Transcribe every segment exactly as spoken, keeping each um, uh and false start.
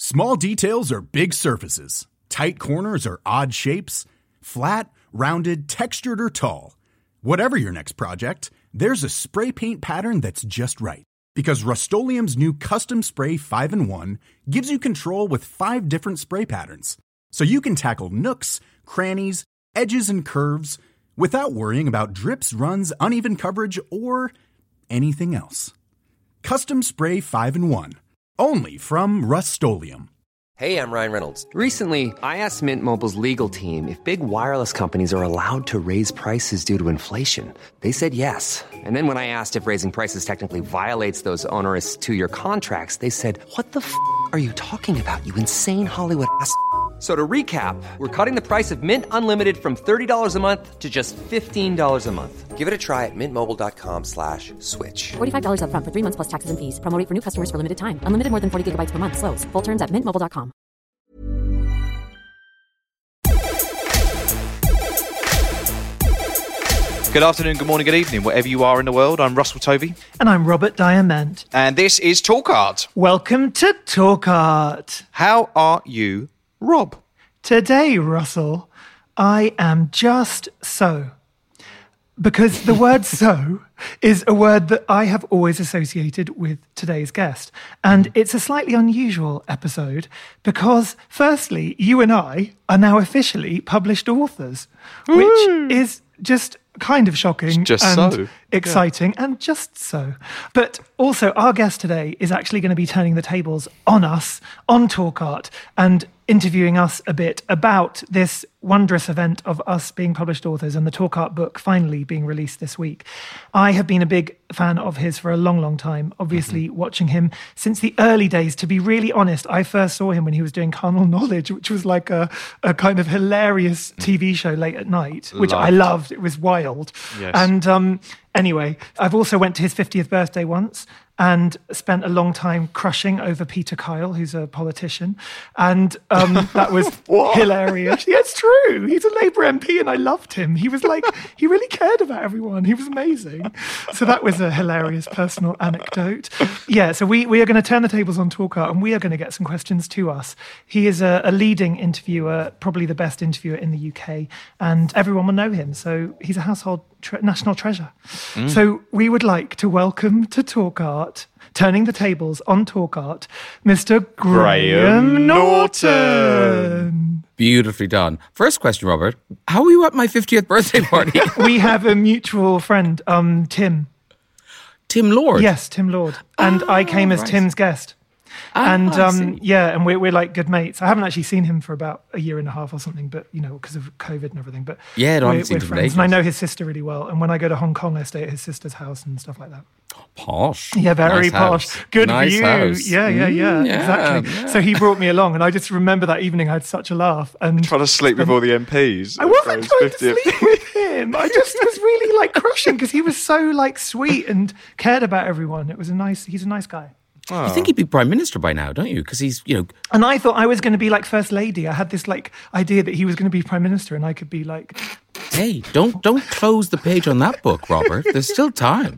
Small details are big surfaces. Tight corners are odd shapes. Flat, rounded, textured, or tall. Whatever your next project, there's a spray paint pattern that's just right. Because Rust-Oleum's new Custom Spray five in one gives you control with five different spray patterns. So you can tackle nooks, crannies, edges, and curves without worrying about drips, runs, uneven coverage, or anything else. Custom Spray five in one. Only from Rust-Oleum. Hey, I'm Ryan Reynolds. Recently, I asked Mint Mobile's legal team if big wireless companies are allowed to raise prices due to inflation. They said yes. And then when I asked if raising prices technically violates those onerous two-year contracts, they said, what the f*** are you talking about, you insane Hollywood ass f- So to recap, we're cutting the price of Mint Unlimited from thirty dollars a month to just fifteen dollars a month. Give it a try at mintmobile.com slash switch. forty-five dollars up front for three months plus taxes and fees. Promo rate for new customers for limited time. Unlimited more than forty gigabytes per month. Slows full terms at mint mobile dot com. Good afternoon, good morning, good evening, wherever you are in the world. I'm Russell Tovey. And I'm Robert Diamant. And this is Talk Art. Welcome to Talk Art. How are you, Rob? Today, Russell, I am just so. Because the word so is a word that I have always associated with today's guest. And it's a slightly unusual episode because, firstly, you and I are now officially published authors, which Woo! is just kind of shocking just and so. exciting yeah. and just so. But also, our guest today is actually going to be turning the tables on us, on Talk Art, and interviewing us a bit about this wondrous event of us being published authors and the Talk Art book finally being released this week. I have been a big fan of his for a long, long time, obviously mm-hmm. watching him since the early days. To be really honest, I first saw him when he was doing Carnal Knowledge, which was like a, a kind of hilarious T V show late at night, which loved. I loved. It was wild. Yes. And um, anyway, I've also went to his fiftieth birthday once and spent a long time crushing over Peter Kyle, who's a politician. And um, that was hilarious. Yeah, it's true. He's a Labour M P and I loved him. He was like, he really cared about everyone. He was amazing. So that was a hilarious personal anecdote. Yeah, so we, we are going to turn the tables on Talk Art and we are going to get some questions to us. He is a, a leading interviewer, probably the best interviewer in the U K, and everyone will know him. So he's a household tre- national treasure. Mm. So we would like to welcome to Talk Art, turning the tables on Talk Art, Mister Graham, Graham Norton. Beautifully done. First question, Robert. How were you at my fiftieth birthday party? We have a mutual friend, um, Tim. Tim Lord? Yes, Tim Lord. And oh, I came as right. Tim's guest. Ah, and um, yeah, and we're, we're like good mates. I haven't actually seen him for about a year and a half or something, but you know, because of COVID and everything. But yeah, no, I haven't seen we're him friends. And I know his sister really well. And when I go to Hong Kong, I stay at his sister's house and stuff like that. Posh. Yeah, very nice posh. House. Good nice for you. House. Yeah, yeah, yeah, mm, yeah exactly. Yeah. So he brought me along, and I just remember that evening I had such a laugh. And trying to sleep with all the M Ps. I wasn't trying fiftieth. to sleep with him. I just was really like crushing because he was so like sweet and cared about everyone. It was a nice. He's a nice guy. Oh. You think he'd be Prime Minister by now, don't you? Because he's, you know... And I thought I was going to be like First Lady. I had this like idea that he was going to be Prime Minister and I could be like... Hey, don't don't close the page on that book, Robert. There's still time.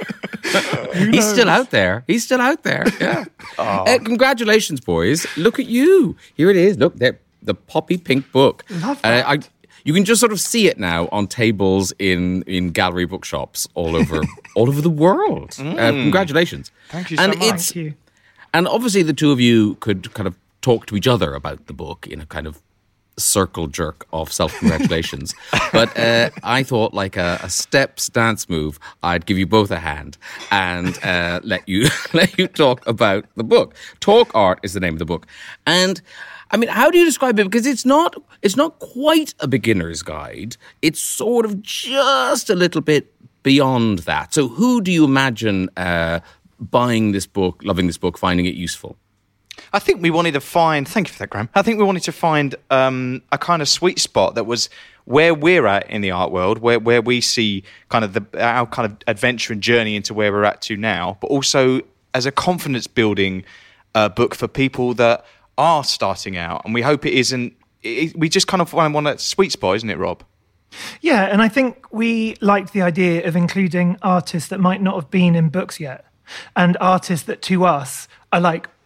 He's still out there. He's still out there, yeah. Oh. Uh, congratulations, boys. Look at you. Here it is. Look, the poppy pink book. Love that. Uh, I, You can just sort of see it now on tables in, in gallery bookshops all over all over the world. Mm. Uh, congratulations. Thank you and so much. Thank you. And obviously the two of you could kind of talk to each other about the book in a kind of circle jerk of self-congratulations. But uh, I thought like a, a steps dance move, I'd give you both a hand and uh, let you let you talk about the book. Talk Art is the name of the book. And I mean, how do you describe it? Because it's not it's not quite a beginner's guide. It's sort of just a little bit beyond that. So who do you imagine uh, buying this book, loving this book, finding it useful? I think we wanted to find, thank you for that, Graham. I think we wanted to find um, a kind of sweet spot that was where we're at in the art world, where, where we see kind of the, our kind of adventure and journey into where we're at to now, but also as a confidence building uh, book for people that are starting out. And we hope it isn't, it, we just kind of want a sweet spot, isn't it, Rob? Yeah, and I think we liked the idea of including artists that might not have been in books yet, and artists that to us are like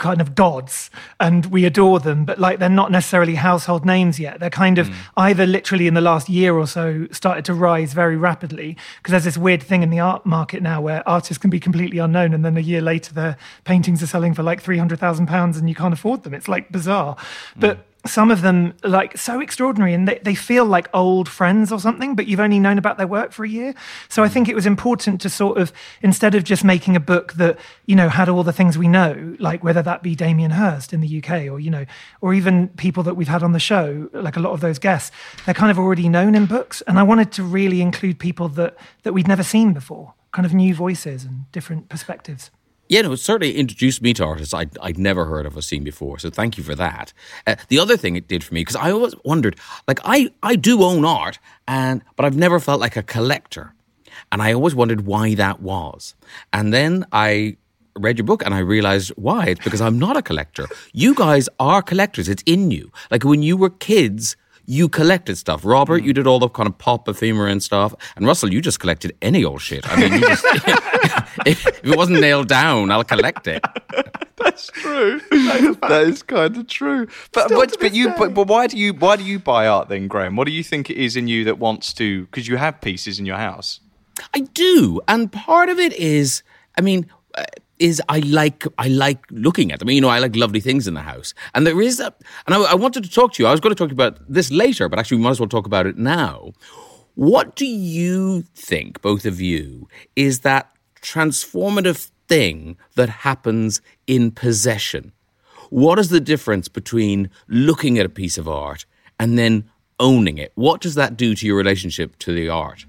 kind of gods and we adore them, but like they're not necessarily household names yet. They're kind of mm. either literally in the last year or so started to rise very rapidly, because there's this weird thing in the art market now where artists can be completely unknown and then a year later their paintings are selling for like three hundred thousand pounds and you can't afford them. It's like bizarre. Mm. But some of them like so extraordinary and they, they feel like old friends or something, but you've only known about their work for a year. So I think it was important to sort of, instead of just making a book that, you know, had all the things we know, like whether that be Damien Hirst in the U K or, you know, or even people that we've had on the show, like a lot of those guests, they're kind of already known in books. And I wanted to really include people that, that we'd never seen before, kind of new voices and different perspectives. Yeah, no, it certainly introduced me to artists I'd, I'd never heard of or seen before. So thank you for that. Uh, the other thing it did for me, because I always wondered, like I, I do own art, and but I've never felt like a collector. And I always wondered why that was. And then I read your book and I realized why. It's because I'm not a collector. You guys are collectors. It's in you. Like when you were kids, you collected stuff. Robert, mm. you did all the kind of pop ephemera and stuff. And Russell, you just collected any old shit. I mean, you just, if, if it wasn't nailed down, I'll collect it. That's true. That is kind of true. But what, but you, but, but why do you, why do you buy art then, Graham? What do you think it is in you that wants to? Because you have pieces in your house. I do, and part of it is, I mean. Uh, is I like I like looking at them. I mean, you know, I like lovely things in the house. And there is a... And I, I wanted to talk to you. I was going to talk to you about this later, but actually we might as well talk about it now. What do you think, both of you, is that transformative thing that happens in possession? What is the difference between looking at a piece of art and then owning it? What does that do to your relationship to the art?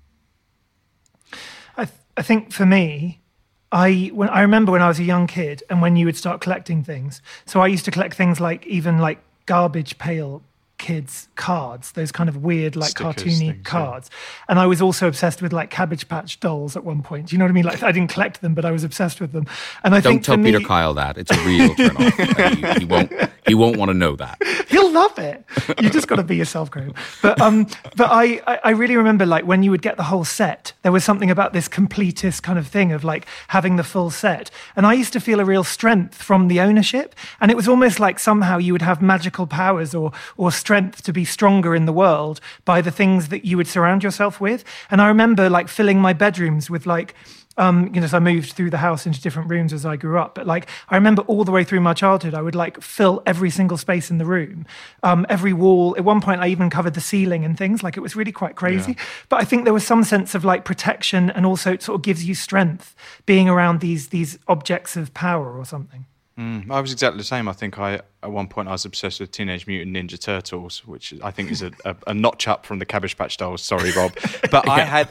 I, th- I think for me... I when I remember when I was a young kid and when you would start collecting things. So I used to collect things like even like Garbage Pail Kids cards, those kind of weird like Stickers cartoony things, cards. Yeah. And I was also obsessed with like Cabbage Patch dolls at one point. Do you know what I mean? Like I didn't collect them, but I was obsessed with them. And I Don't think tell for Peter me, Kyle that. It's a real turn off. he, he won't he won't want to know that. He'll love it. You just got to be yourself, Graham. But um, but I, I really remember like when you would get the whole set, there was something about this completist kind of thing of like having the full set. And I used to feel a real strength from the ownership. And it was almost like somehow you would have magical powers or or strength to be stronger in the world by the things that you would surround yourself with. And I remember like filling my bedrooms with like, um, you know, so I moved through the house into different rooms as I grew up. But like, I remember all the way through my childhood, I would like fill every single space in the room, um, every wall. At one point, I even covered the ceiling and things. Like it was really quite crazy. Yeah. But I think there was some sense of like protection, and also it sort of gives you strength being around these these objects of power or something. Mm, I was exactly the same. I think I at one point I was obsessed with Teenage Mutant Ninja Turtles, which I think is a, a, a notch up from the Cabbage Patch Dolls. Sorry, Rob, but yeah. I had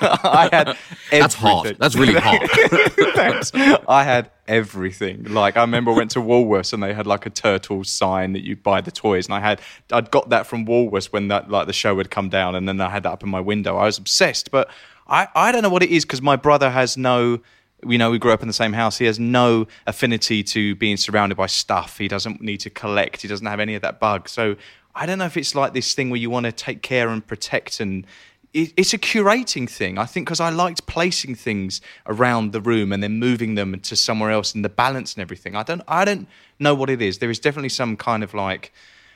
I had everything. That's hot. That's really hot. Thanks. I had everything. Like I remember I went to Woolworths and they had like a Turtles sign that you buy the toys, and I had I'd got that from Woolworths when that like the show had come down, and then I had that up in my window. I was obsessed, but I I don't know what it is because my brother has no. You know, we grew up in the same house. He has no affinity to being surrounded by stuff. He doesn't need to collect. He doesn't have any of that bug. So I don't know if it's like this thing where you want to take care and protect, and it, it's a curating thing. I think because I liked placing things around the room and then moving them to somewhere else, and the balance and everything. I don't, I don't know what it is. There is definitely some kind of like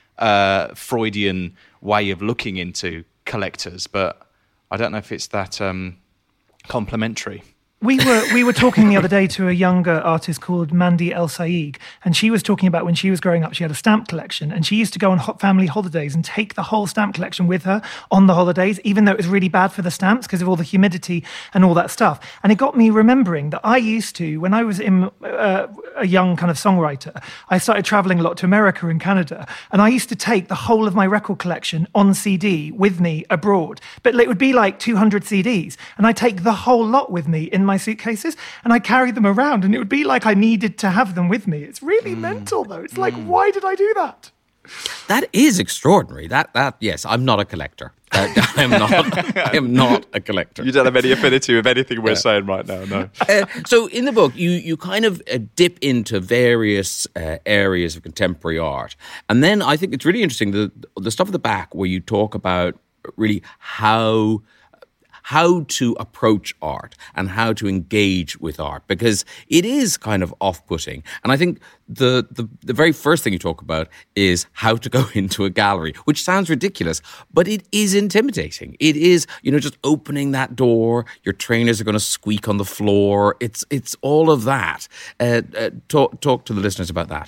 uh, Freudian way of looking into collectors, but I don't know if it's that um, complementary. We were we were talking the other day to a younger artist called Mandy El Saig, and she was talking about when she was growing up, she had a stamp collection, and she used to go on hot family holidays and take the whole stamp collection with her on the holidays, even though it was really bad for the stamps because of all the humidity and all that stuff. And it got me remembering that I used to, when I was in uh, a young kind of songwriter, I started traveling a lot to America and Canada, and I used to take the whole of my record collection on C D with me abroad. But it would be like two hundred C Ds, and I'd take the whole lot with me in my my suitcases, and I carried them around, and it would be like I needed to have them with me. It's really mm. mental, though. It's mm. like, why did I do that? That is extraordinary. That that yes, I'm not a collector. I am not. I am not a collector. You don't have any affinity with anything we're yeah. saying right now, no. Uh, so in the book, you you kind of uh, dip into various uh, areas of contemporary art, and then I think it's really interesting the the stuff at the back where you talk about really how how to approach art and how to engage with art, because it is kind of off-putting. And I think the, the, the very first thing you talk about is how to go into a gallery, which sounds ridiculous, but it is intimidating. It is, you know, just opening that door, your trainers are going to squeak on the floor. It's, it's all of that. Uh, uh, talk, talk to the listeners about that.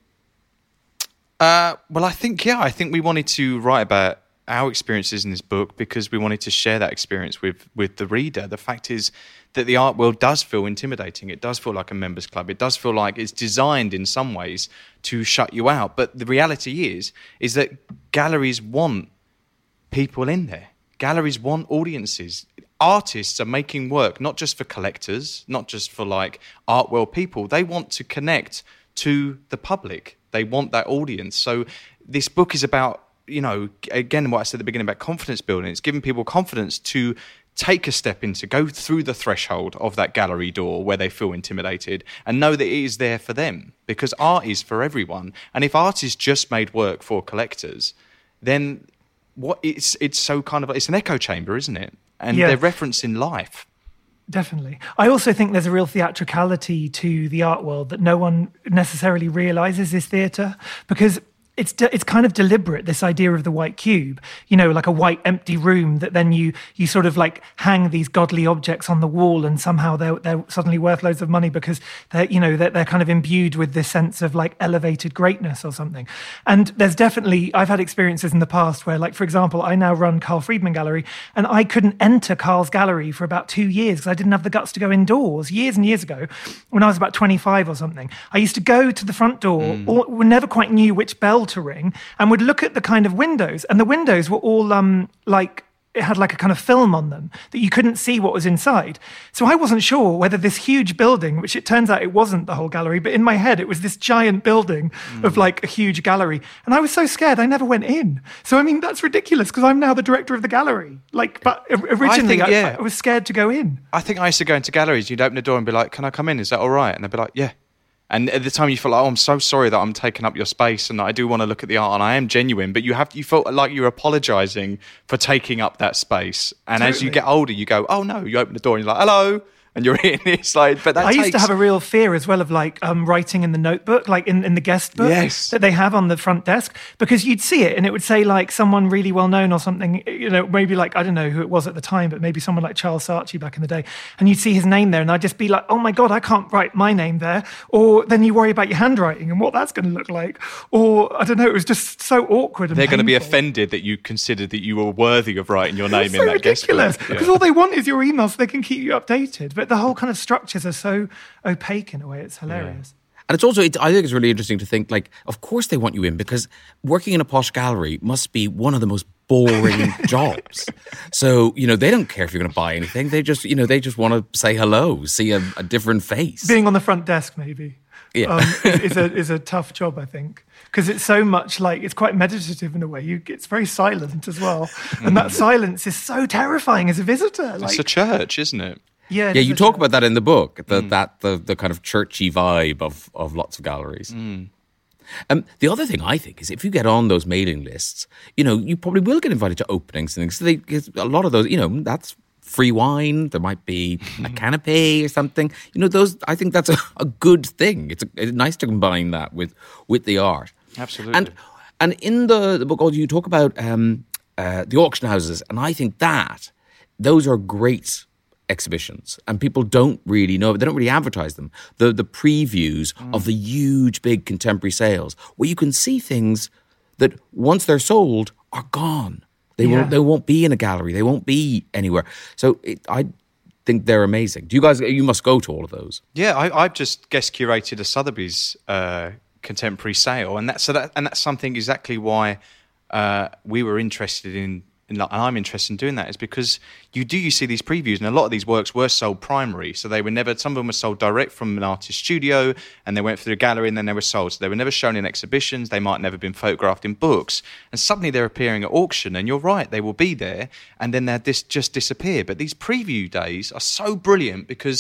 Uh, well, I think, yeah, I think we wanted to write about our experiences in this book because we wanted to share that experience with, with the reader. The fact is that the art world does feel intimidating. It does feel like a members club. It does feel like it's designed in some ways to shut you out. But the reality is, is that galleries want people in there. Galleries want audiences. Artists are making work, not just for collectors, not just for like art world people. They want to connect to the public. They want that audience. So this book is about, you know, again, what I said at the beginning about confidence building. It's giving people confidence to take a step in, to go through the threshold of that gallery door where they feel intimidated and know that it is there for them, because art is for everyone. And if art is just made work for collectors, then what it's it's so kind of, it's an echo chamber, isn't it? And yeah. they're referencing life. Definitely. I also think there's a real theatricality to the art world that no one necessarily realises is theatre, because it's de- it's kind of deliberate, this idea of the white cube, you know, like a white empty room that then you you sort of like hang these godly objects on the wall and somehow they're, they're suddenly worth loads of money because they're, you know, they're, they're kind of imbued with this sense of like elevated greatness or something. And there's definitely, I've had experiences in the past where, like, for example, I now run Carl Friedman Gallery and I couldn't enter Carl's gallery for about two years because I didn't have the guts to go indoors. Years and years ago, when I was about twenty-five or something, I used to go to the front door, mm. or we never quite knew which bell to ring, and would look at the kind of windows, and the windows were all um like it had like a kind of film on them that you couldn't see what was inside. So I wasn't sure whether this huge building, which it turns out it wasn't the whole gallery, but in my head it was this giant building mm. of like a huge gallery, and I was so scared I never went in. So I mean, that's ridiculous because I'm now the director of the gallery. Like, but originally I, think, yeah. I, I was scared to go in. I think I used to go into galleries. You'd open the door and be like, "Can I come in? Is that all right?" And they'd be like, "Yeah." And at the time you feel like, oh, I'm so sorry that I'm taking up your space and I do want to look at the art and I am genuine, but you have you felt like you're apologising for taking up that space. And totally. As you get older, you go, oh no, you open the door and you're like, hello. And you're in. It's like, but that I takes... used to have a real fear as well of like um, writing in the notebook, like in, in the guest book yes. that they have on the front desk, because you'd see it and it would say like someone really well known or something, you know, maybe like, I don't know who it was at the time, but maybe someone like Charles Saatchi back in the day. And you'd see his name there and I'd just be like, oh my God, I can't write my name there. Or then you worry about your handwriting and what that's going to look like. Or I don't know, it was just so awkward. And They're going to be painful. offended that you considered that you were worthy of writing your name it's in so that ridiculous, guest book. Because yeah. all they want is your email so they can keep you updated. But the whole kind of structure are so opaque in a way, it's hilarious. Yeah. And it's also, it, I think it's really interesting to think, like, of course they want you in because working in a posh gallery must be one of the most boring jobs. So, you know, they don't care if you're going to buy anything. They just, you know, they just want to say hello, see a, a different face. Being on the front desk, maybe, yeah. um, is, is, a, is a tough job, I think. Because it's so much like, it's quite meditative in a way. You, it's very silent as well. And that silence is so terrifying as a visitor. Like, it's a church, isn't it? Yeah, yeah. You talk church. about that in the book, the, mm. that the, the kind of churchy vibe of, of lots of galleries. Mm. Um, the other thing I think is if you get on those mailing lists, you know, you probably will get invited to openings and things. So they, a lot of those, you know, that's free wine. There might be a canapé or something. You know, those. I think that's a, a good thing. It's, a, it's nice to combine that with with the art. Absolutely. And and in the, the book, also, you talk about um, uh, the auction houses, and I think that those are great exhibitions, and people don't really know, they don't really advertise them. The the previews mm. of the huge, big contemporary sales, where you can see things that once they're sold are gone. They yeah. won't. They won't be in a gallery. They won't be anywhere. So it, I think they're amazing. Do you guys? You must go to all of those. Yeah, I, I've just guest curated a Sotheby's uh, contemporary sale, and that's so that and that's something exactly why uh, we were interested in. And I'm interested in doing that is because you do, you see these previews, and a lot of these works were sold primary. So they were never, some of them were sold direct from an artist's studio, and they went through a gallery and then they were sold. So they were never shown in exhibitions. They might never been photographed in books. And suddenly they're appearing at auction, and you're right, they will be there, and then they'll dis- just disappear. But these preview days are so brilliant because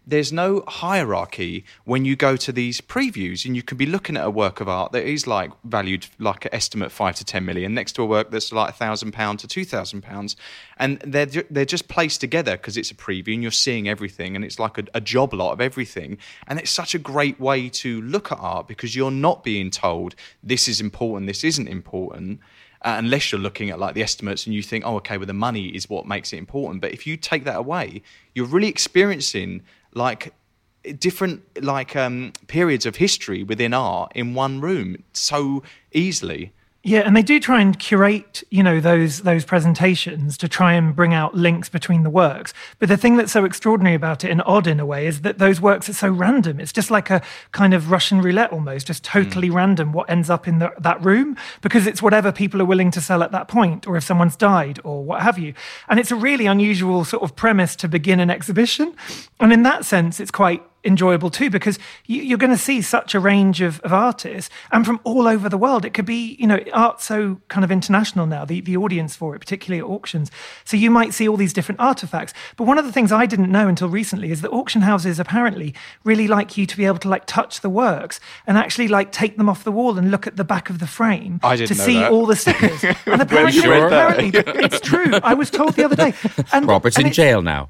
there's no hierarchy when you go to these previews, and you can be looking at a work of art that is like valued like an estimate five to ten million next to a work that's like a thousand pounds to two thousand pounds, and they're they're just placed together because it's a preview and you're seeing everything, and it's like a, a job lot of everything, and it's such a great way to look at art because you're not being told this is important, this isn't important. Uh, unless you're looking at like the estimates and you think, oh, okay, well the money is what makes it important. But if you take that away, you're really experiencing like different like um, periods of history within art in one room so easily. Yeah, and they do try and curate, you know, those those presentations to try and bring out links between the works. But the thing that's so extraordinary about it and odd in a way is that those works are so random. It's just like a kind of Russian roulette almost, just totally mm. random what ends up in the, that room, because it's whatever people are willing to sell at that point, or if someone's died or what have you. And it's a really unusual sort of premise to begin an exhibition. And in that sense, it's quite enjoyable too, because you, you're going to see such a range of, of artists, and from all over the world. It could be, you know, art's so kind of international now, the, the audience for it, particularly at auctions. So you might see all these different artifacts. But one of the things I didn't know until recently is that auction houses apparently really like you to be able to like touch the works and actually like take them off the wall and look at the back of the frame I didn't to know see that. all the stickers. And apparently, sure apparently it's true. I was told the other day. And, Robert's and in it, jail now.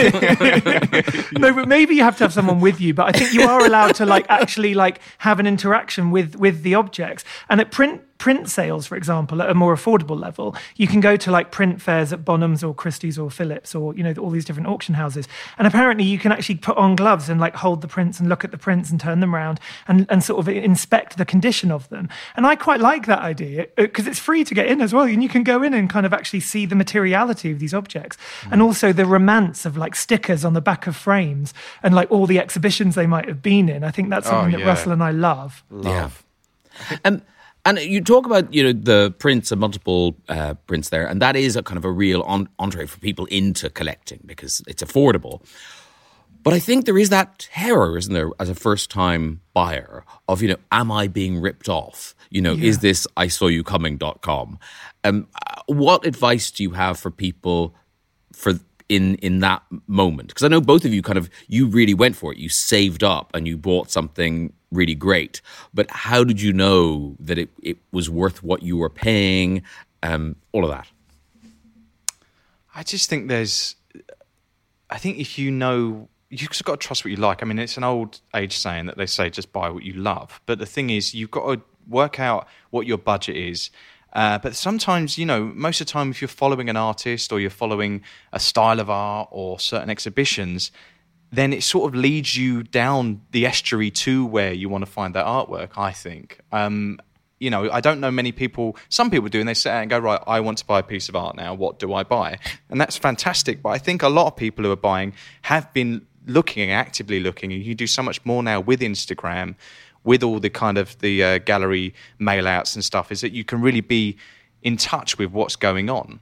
No, but maybe you have to have someone with you. But I think you are allowed to like actually like have an interaction with with the objects. And at print print sales, for example, at a more affordable level, you can go to like print fairs at Bonhams or Christie's or Phillips or, you know, all these different auction houses. And apparently you can actually put on gloves and like hold the prints and look at the prints and turn them around and, and sort of inspect the condition of them. And I quite like that idea because it's free to get in as well. And you can go in and kind of actually see the materiality of these objects mm. and also the romance of like stickers on the back of frames and like all the exhibitions they might have been in. I think that's something oh, that yeah. Russell and I love. Love. Yeah. Um, And you talk about, you know, the prints and multiple uh, prints there, and that is a kind of a real on- entree for people into collecting because it's affordable. But I think there is that terror, isn't there, as a first-time buyer of, you know, am I being ripped off? You know, yeah. is this I saw you coming dot com? Um, what advice do you have for people for in in that moment? Because I know both of you kind of, you really went for it. You saved up and you bought something really great. But how did you know that it, it was worth what you were paying? Um, all of that. I just think there's, I think if you know, you've just got to trust what you like. I mean, it's an old age saying that they say just buy what you love. But the thing is, you've got to work out what your budget is. Uh, but sometimes, you know, most of the time, if you're following an artist or you're following a style of art or certain exhibitions, then it sort of leads you down the estuary to where you want to find that artwork, I think. Um, you know, I don't know many people, some people do, and they sit out and go, right, I want to buy a piece of art now, what do I buy? And that's fantastic, but I think a lot of people who are buying have been looking, actively looking, and you do so much more now with Instagram, with all the kind of the uh, gallery mail-outs and stuff, is that you can really be in touch with what's going on.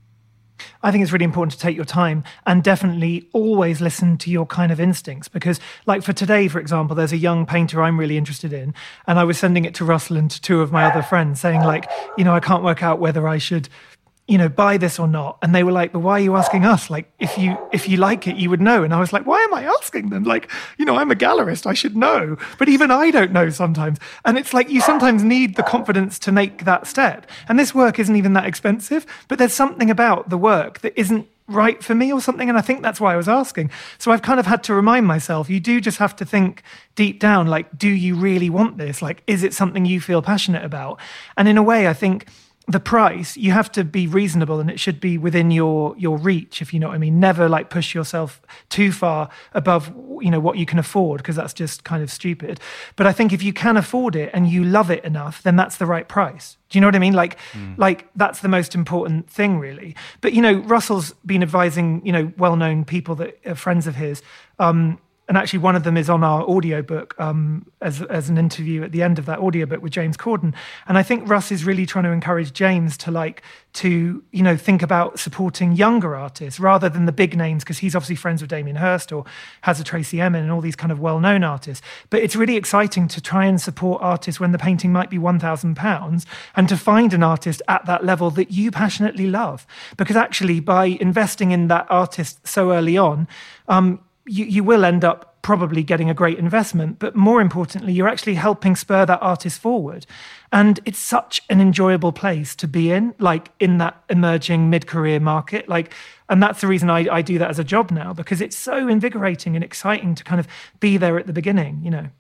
I think it's really important to take your time and definitely always listen to your kind of instincts, because like for today, for example, there's a young painter I'm really interested in, and I was sending it to Russell and to two of my other friends saying like, you know, I can't work out whether I should, you know, buy this or not. And they were like, but why are you asking us? Like, if you if you like it, you would know. And I was like, why am I asking them? Like, you know, I'm a gallerist, I should know. But even I don't know sometimes. And it's like you sometimes need the confidence to make that step. And this work isn't even that expensive, but there's something about the work that isn't right for me or something. And I think that's why I was asking. So I've kind of had to remind myself, you do just have to think deep down, like, do you really want this? Like, is it something you feel passionate about? And in a way, I think the price, you have to be reasonable and it should be within your your reach, if you know what I mean. Never like push yourself too far above, you know, what you can afford, because that's just kind of stupid. But I think if you can afford it and you love it enough, then that's the right price. Do you know what I mean? Like, mm. like that's the most important thing, really. But, you know, Russell's been advising, you know, well-known people that are friends of his, um, and actually one of them is on our audiobook um, as, as an interview at the end of that audiobook with James Corden. And I think Russ is really trying to encourage James to like, to, you know, think about supporting younger artists rather than the big names, because he's obviously friends with Damien Hirst or has a Tracy Emin and all these kind of well-known artists. But it's really exciting to try and support artists when the painting might be one thousand pounds and to find an artist at that level that you passionately love. Because actually by investing in that artist so early on, um, you, you will end up probably getting a great investment, but more importantly, you're actually helping spur that artist forward. And it's such an enjoyable place to be in, like in that emerging mid-career market. Like, and that's the reason I, I do that as a job now, because it's so invigorating and exciting to kind of be there at the beginning, you know.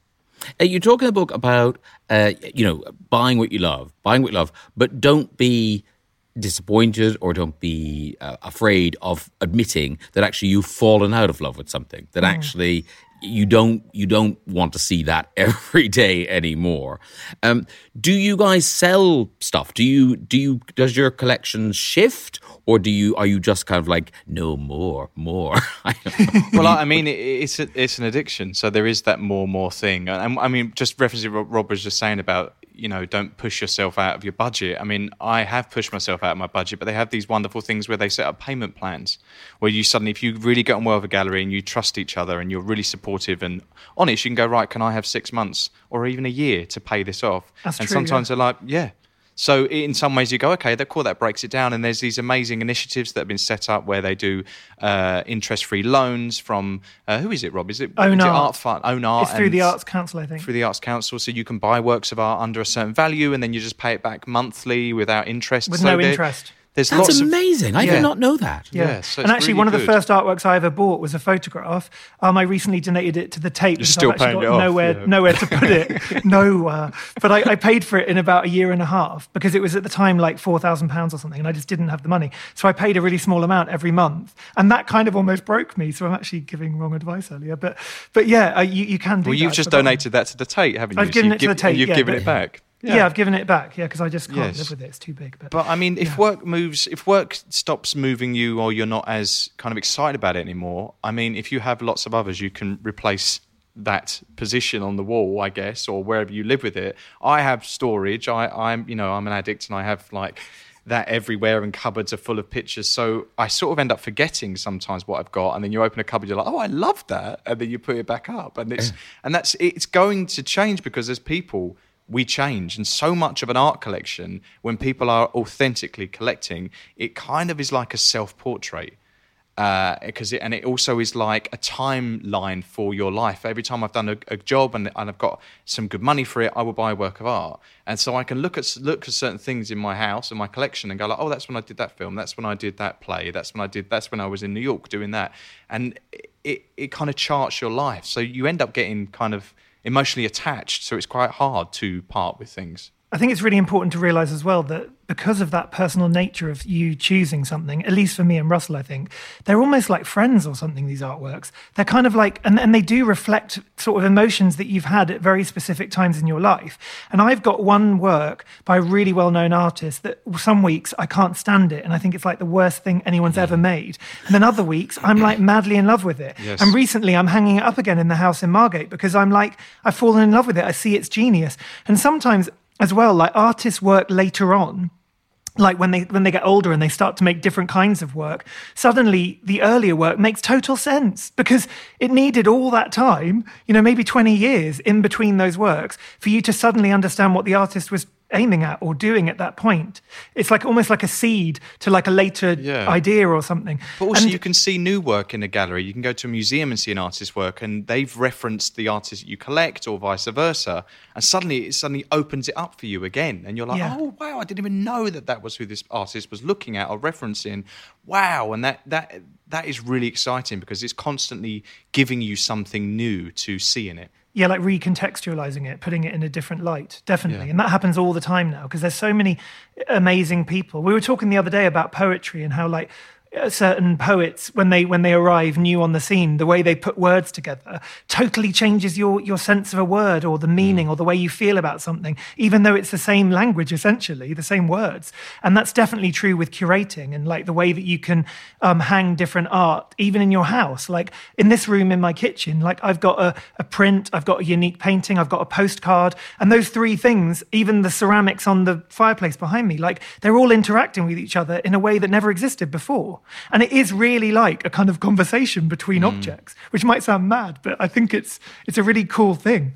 Uh, you talk in the book about, uh, you know, buying what you love, buying what you love, but don't be disappointed or don't be uh, afraid of admitting that actually you've fallen out of love with something, that mm. actually you don't you don't want to see that every day anymore. Um, do you guys sell stuff? Do you do you does your collection shift, or do you are you just kind of like no more more? Well, I mean, it, it's a, it's an addiction, so there is that more more thing. And I mean, just referencing what Rob was just saying about, you know, don't push yourself out of your budget. I mean, I have pushed myself out of my budget, but they have these wonderful things where they set up payment plans where you suddenly, if you really get on well with a gallery and you trust each other and you're really supportive and honest, you can go, right, can I have six months or even a year to pay this off? That's and true, sometimes yeah. they're like, yeah. So in some ways you go, okay, that cool, that breaks it down. And there's these amazing initiatives that have been set up where they do uh, interest-free loans from, uh, who is it, Rob? Is it Own is it Art. Art Fund? Own Art. It's through and the Arts Council, I think. Through the Arts Council. So you can buy works of art under a certain value and then you just pay it back monthly without interest. With so no there- interest. There's That's lots amazing. Of, I yeah. did not know that. Yeah, Yeah, so and it's actually, really one of the good. first artworks I ever bought was a photograph. Um, I recently donated it to the Tate. because still I've actually paying got it off, nowhere, yeah. nowhere to put it. Nowhere. But I, I paid for it in about a year and a half because it was at the time like four thousand pounds or something, and I just didn't have the money. So I paid a really small amount every month, and that kind of almost broke me. So I'm actually giving wrong advice earlier. But but yeah, uh, you, you can do Well, that. you've just But that- donated that to the Tate, haven't you? I've given you've it to the giv- Tate, and you've yeah, given but- it back. Yeah. I've given it back. Yeah, because I just can't Yes. live with it. It's too big. But, But I mean, if yeah. work moves, if work stops moving you, or you're not as kind of excited about it anymore, I mean, if you have lots of others, you can replace that position on the wall, I guess, or wherever you live with it. I have storage. I, I'm, you know, I'm an addict, and I have like that everywhere, and cupboards are full of pictures. So I sort of end up forgetting sometimes what I've got, and then you open a cupboard, you're like, oh, I love that, and then you put it back up, and it's and that's it's going to change because as people, we change. And so much of an art collection, when people are authentically collecting, it kind of is like a self-portrait. Because uh, it, and it also is like a timeline for your life. Every time I've done a, a job and, and I've got some good money for it, I will buy a work of art. And so I can look at look at certain things in my house and my collection and go like, oh, that's when I did that film. That's when I did that play. That's when I did. That's when I was in New York doing that. And it it kind of charts your life. So you end up getting kind of emotionally attached, so it's quite hard to part with things. I think it's really important to realise as well that because of that personal nature of you choosing something, at least for me and Russell, I think, they're almost like friends or something, these artworks. They're kind of like, and, and they do reflect sort of emotions that you've had at very specific times in your life. And I've got one work by a really well-known artist that some weeks I can't stand it, and I think it's like the worst thing anyone's ever made. And then other weeks, I'm like madly in love with it. Yes. And recently I'm hanging it up again in the house in Margate because I'm like, I've fallen in love with it. I see its genius. And sometimes as well, like artists work later on, like when they when they get older and they start to make different kinds of work, suddenly the earlier work makes total sense because it needed all that time, you know, maybe twenty years in between those works for you to suddenly understand what the artist was aiming at or doing at that point. It's like almost like a seed to like a later Yeah. idea or something. But also And- you can see new work in a gallery. You can go to a museum and see an artist's work and they've referenced the artist that you collect or vice versa. And suddenly it suddenly opens it up for you again. And you're like, Yeah. oh, wow, I didn't even know that that was who this artist was looking at or referencing. Wow. And that that that is really exciting because it's constantly giving you something new to see in it. Yeah, like recontextualizing it, putting it in a different light, definitely. Yeah. And that happens all the time now because there's so many amazing people. We were talking the other day about poetry and how like uh, certain poets, when they when they arrive new on the scene, the way they put words together totally changes your your sense of a word or the meaning or the way you feel about something, even though it's the same language, essentially, the same words. And that's definitely true with curating and like the way that you can um, hang different art, even in your house. Like in this room in my kitchen, like I've got a, a print, I've got a unique painting, I've got a postcard, and those three things, even the ceramics on the fireplace behind me, like they're all interacting with each other in a way that never existed before. And it is really like a kind of conversation between Mm. objects, which might sound mad, but I think it's it's a really cool thing.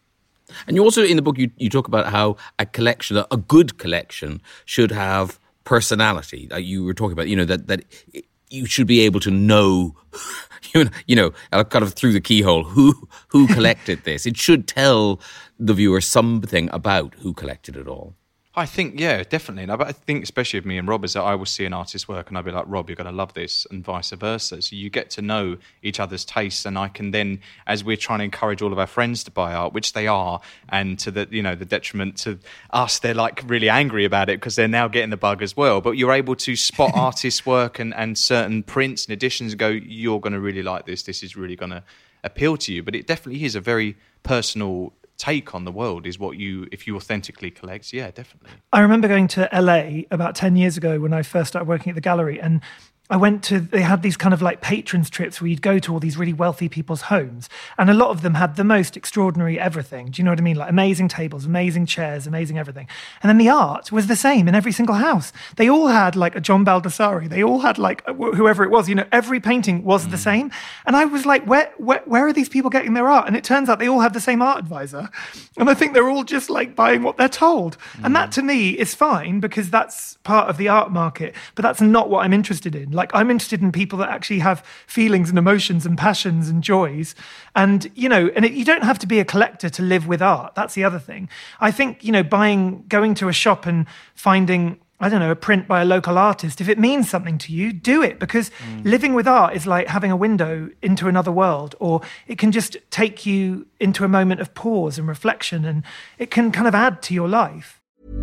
And you also, in the book, you, you talk about how a collection, a good collection, should have personality. Uh, you were talking about, you know, that that you should be able to know, you know, kind of through the keyhole, who who collected this. It should tell the viewer something about who collected it all. I think, yeah, definitely. And I think, especially with me and Rob, is that I will see an artist's work and I'll be like, Rob, you're going to love this, and vice versa. So you get to know each other's tastes, and I can then, as we're trying to encourage all of our friends to buy art, which they are, and to the, you know, the detriment to us, they're like really angry about it because they're now getting the bug as well. But you're able to spot artists' work and, and certain prints and editions and go, you're going to really like this. This is really going to appeal to you. But it definitely is a very personal take on the world, is what you, if you authentically collect. Yeah, definitely. I remember going to L A about ten years ago when I first started working at the gallery, and I went to, they had these kind of like patrons trips where you'd go to all these really wealthy people's homes. And a lot of them had the most extraordinary everything. Do you know what I mean? Like amazing tables, amazing chairs, amazing everything. And then the art was the same in every single house. They all had like a John Baldessari. They all had like whoever it was, you know, every painting was mm. the same. And I was like, where, where, where are these people getting their art? And it turns out they all have the same art advisor. And I think they're all just like buying what they're told. Mm. And that to me is fine because that's part of the art market, but that's not what I'm interested in. Like, I'm interested in people that actually have feelings and emotions and passions and joys. And, you know, and it, you don't have to be a collector to live with art. That's the other thing. I think, you know, buying, going to a shop and finding, I don't know, a print by a local artist, if it means something to you, do it. Because mm. living with art is like having a window into another world, or it can just take you into a moment of pause and reflection, and it can kind of add to your life.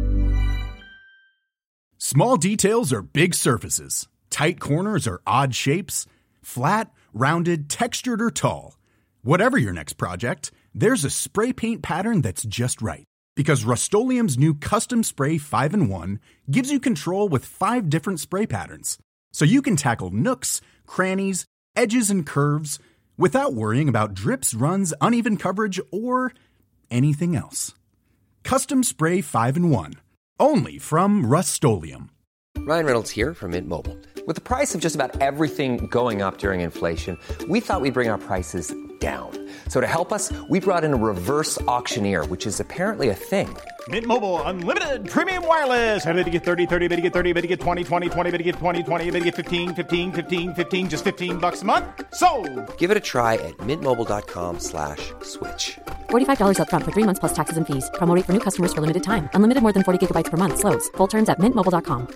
Small details are big surfaces. Tight corners or odd shapes. Flat, rounded, textured, or tall. Whatever your next project, there's a spray paint pattern that's just right. Because Rust-Oleum's new Custom Spray five in one gives you control with five different spray patterns. So you can tackle nooks, crannies, edges, and curves without worrying about drips, runs, uneven coverage, or anything else. Custom Spray five in one. Only from Rust-Oleum. Ryan Reynolds here from Mint Mobile. With the price of just about everything going up during inflation, we thought we'd bring our prices down. So to help us, we brought in a reverse auctioneer, which is apparently a thing. Mint Mobile Unlimited Premium Wireless. How to get thirty, thirty, how to get thirty, how to get twenty, twenty, twenty, how to get twenty, twenty, how to get fifteen, fifteen, fifteen, fifteen, just fifteen bucks a month? Sold! Give it a try at mintmobile.com slash switch. forty-five dollars up front for three months plus taxes and fees. Promo rate for new customers for limited time. Unlimited more than forty gigabytes per month. Slows full terms at mint mobile dot com.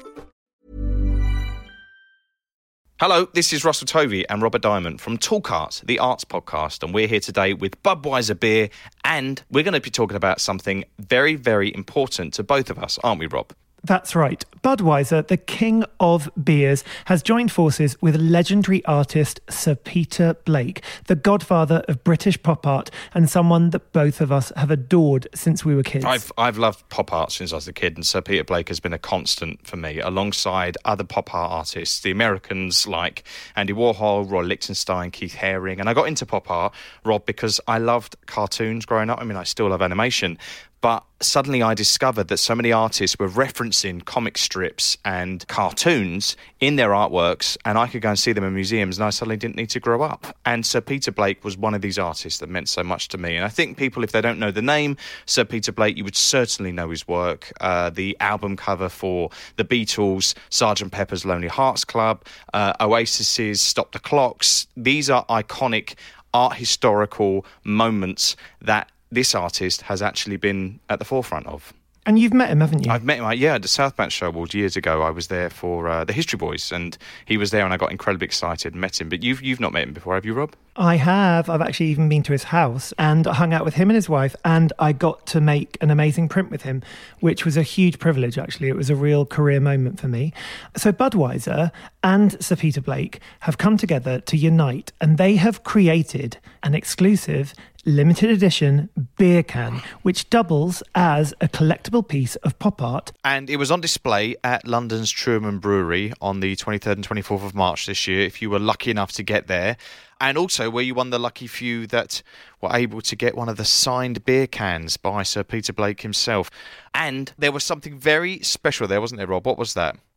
Hello, this is Russell Tovey and Robert Diamond from Talk Art, the arts podcast, and we're here today with Budweiser beer, and we're going to be talking about something very, very important to both of us, aren't we, Rob? That's right. Budweiser, the king of beers, has joined forces with legendary artist Sir Peter Blake, the godfather of British pop art, and someone that both of us have adored since we were kids. I've I've loved pop art since I was a kid, and Sir Peter Blake has been a constant for me, alongside other pop art artists, the Americans like Andy Warhol, Roy Lichtenstein, Keith Haring. And I got into pop art, Rob, because I loved cartoons growing up. I mean, I still love animation. But suddenly I discovered that so many artists were referencing comic strips and cartoons in their artworks, and I could go and see them in museums, and I suddenly didn't need to grow up. And Sir Peter Blake was one of these artists that meant so much to me. And I think people, if they don't know the name Sir Peter Blake, you would certainly know his work. Uh, the album cover for the Beatles, Sergeant Pepper's Lonely Hearts Club, uh, Oasis's Stop the Clocks. These are iconic art historical moments that this artist has actually been at the forefront of. And you've met him, haven't you? I've met him, yeah, at the South Bank Show Awards years ago. I was there for uh, the History Boys, and he was there, and I got incredibly excited and met him. But you've you've not met him before, have you, Rob? I have. I've actually even been to his house and hung out with him and his wife, and I got to make an amazing print with him, which was a huge privilege, actually. It was a real career moment for me. So Budweiser and Sir Peter Blake have come together to unite, and they have created an exclusive limited edition beer can, which doubles as a collectible piece of pop art. And it was on display at London's Truman Brewery on the twenty-third and twenty-fourth of March this year, if you were lucky enough to get there. And also where you won the lucky few that were able to get one of the signed beer cans by Sir Peter Blake himself. And there was something very special there, wasn't there, Rob? What was that?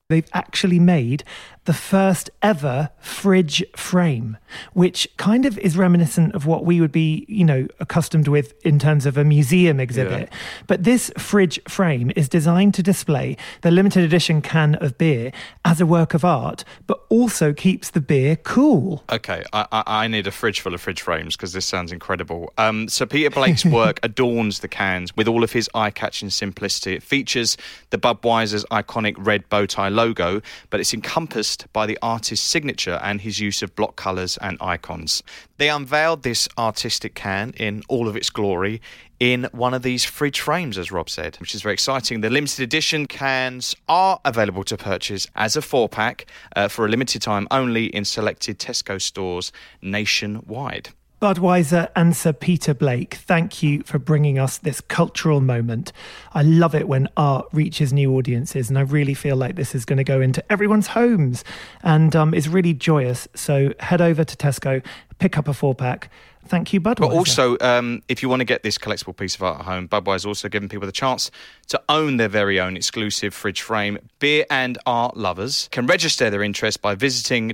They've actually made the first ever fridge frame, which kind of is reminiscent of what we would be, you know, accustomed with in terms of a museum exhibit. Yeah. But this fridge frame is designed to display the limited edition can of beer as a work of art, but also keeps the beer cool. Okay, I, I, I need a fridge full of fridge frames because this sounds incredible. Um, Sir Peter Blake's work adorns the cans with all of his eye-catching simplicity. It features the Budweiser's iconic red bow tie logo, but it's encompassed by the artist's signature and his use of block colours and icons. They unveiled this artistic can in all of its glory in one of these fridge frames, as Rob said, which is very exciting. The limited edition cans are available to purchase as a four-pack uh, for a limited time only in selected Tesco stores nationwide. Budweiser and Sir Peter Blake, thank you for bringing us this cultural moment. I love it when art reaches new audiences, and I really feel like this is going to go into everyone's homes and um, is really joyous. So head over to Tesco, pick up a four-pack. Thank you, Budweiser. But also, um, if you want to get this collectible piece of art at home, Budweiser also giving people the chance to own their very own exclusive fridge frame. Beer and art lovers can register their interest by visiting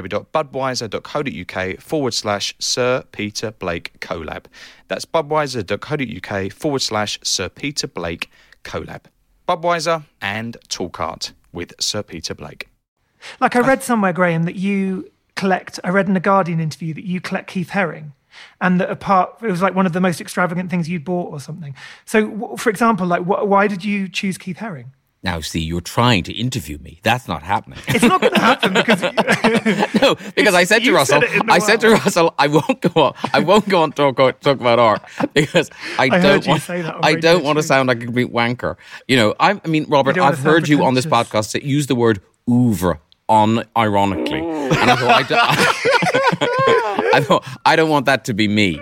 www.budweiser.co.uk forward slash Sir Peter Blake collab. That's budweiser.co.uk forward slash Sir Peter Blake collab. Budweiser and Talkart with Sir Peter Blake. Like I read somewhere, Graham, that you collect, I read in a Guardian interview that you collect Keith Haring. And that apart, it was like one of the most extravagant things you'd bought or something. So, for example, like, wh- why did you choose Keith Haring? Now, see, you're trying to interview me. That's not happening. It's not going to happen because no, because I said to Russell, said I said to Russell, I won't go on. I won't go on talk talk about art because I, I don't want. Say that I don't want to sound like a complete wanker. You know, I, I mean, Robert, I've heard you on this podcast say, use the word oeuvre on ironically, and I thought I, do, I, I thought I don't want that to be me.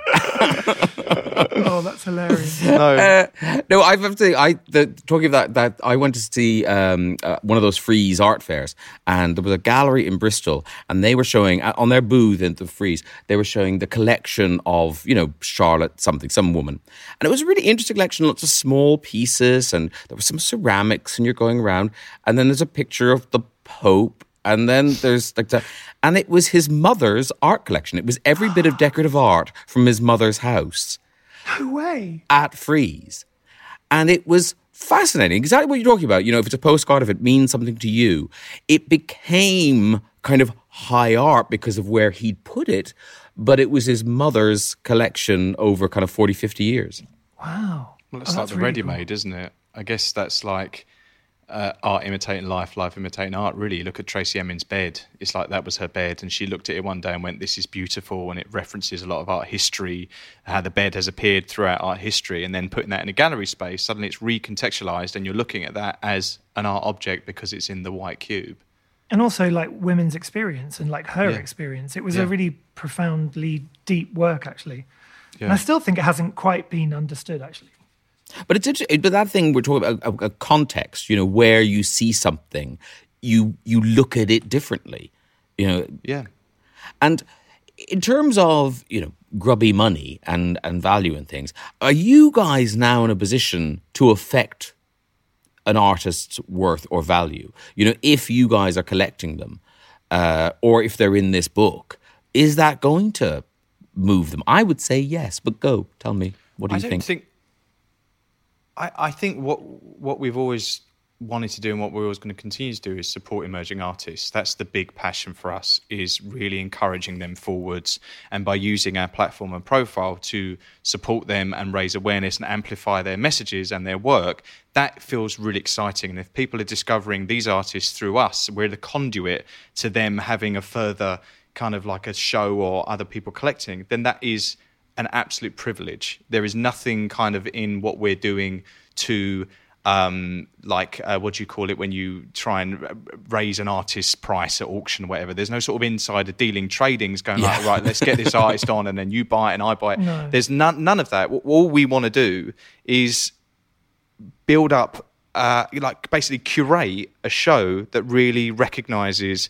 Oh, that's hilarious. No, uh, no. I have to say, I the, talking of that. That I went to see um, uh, one of those Frieze art fairs, and there was a gallery in Bristol, and they were showing uh, on their booth in the Frieze. They were showing the collection of, you know, Charlotte something, some woman, and it was a really interesting collection. Lots of small pieces, and there was some ceramics, and you're going around, and then there's a picture of the Pope. And then there's like, the, and it was his mother's art collection. It was every bit of decorative art from his mother's house. No way. At Frieze. And it was fascinating. Exactly what you're talking about. You know, if it's a postcard, if it means something to you, it became kind of high art because of where he'd put it. But it was his mother's collection over kind of forty, fifty years. Wow. Well, it's oh, like the really ready-made, cool. isn't it? I guess that's like... Uh, art imitating life, life imitating art, really. Look at Tracy Emin's bed. It's like that was her bed, and she looked at it one day and went, this is beautiful, and it references a lot of art history, how the bed has appeared throughout art history, and then putting that in a gallery space, suddenly it's recontextualized, and you're looking at that as an art object because it's in the white cube. And also like women's experience and like her yeah. experience. It was yeah. a really profoundly deep work, actually. Yeah. And I still think it hasn't quite been understood, actually. But it's interesting, but that thing we're talking about, a, a context, you know, where you see something, you you look at it differently, you know. Yeah. And in terms of, you know, grubby money and, and value and things, are you guys now in a position to affect an artist's worth or value? You know, if you guys are collecting them, uh, or if they're in this book, is that going to move them? I would say yes, but go, tell me, what do you I don't think? think I, I think what what we've always wanted to do and what we're always going to continue to do is support emerging artists. That's the big passion for us, is really encouraging them forwards, and by using our platform and profile to support them and raise awareness and amplify their messages and their work, that feels really exciting. And if people are discovering these artists through us, we're the conduit to them having a further kind of like a show or other people collecting, then that is an absolute privilege. There is nothing kind of in what we're doing to um, like, uh, what do you call it when you try and raise an artist's price at auction or whatever. There's no sort of insider dealing, tradings going yeah. like, right, let's get this artist on and then you buy it and I buy it. No. There's none, none of that. All we want to do is build up, uh, like basically curate a show that really recognises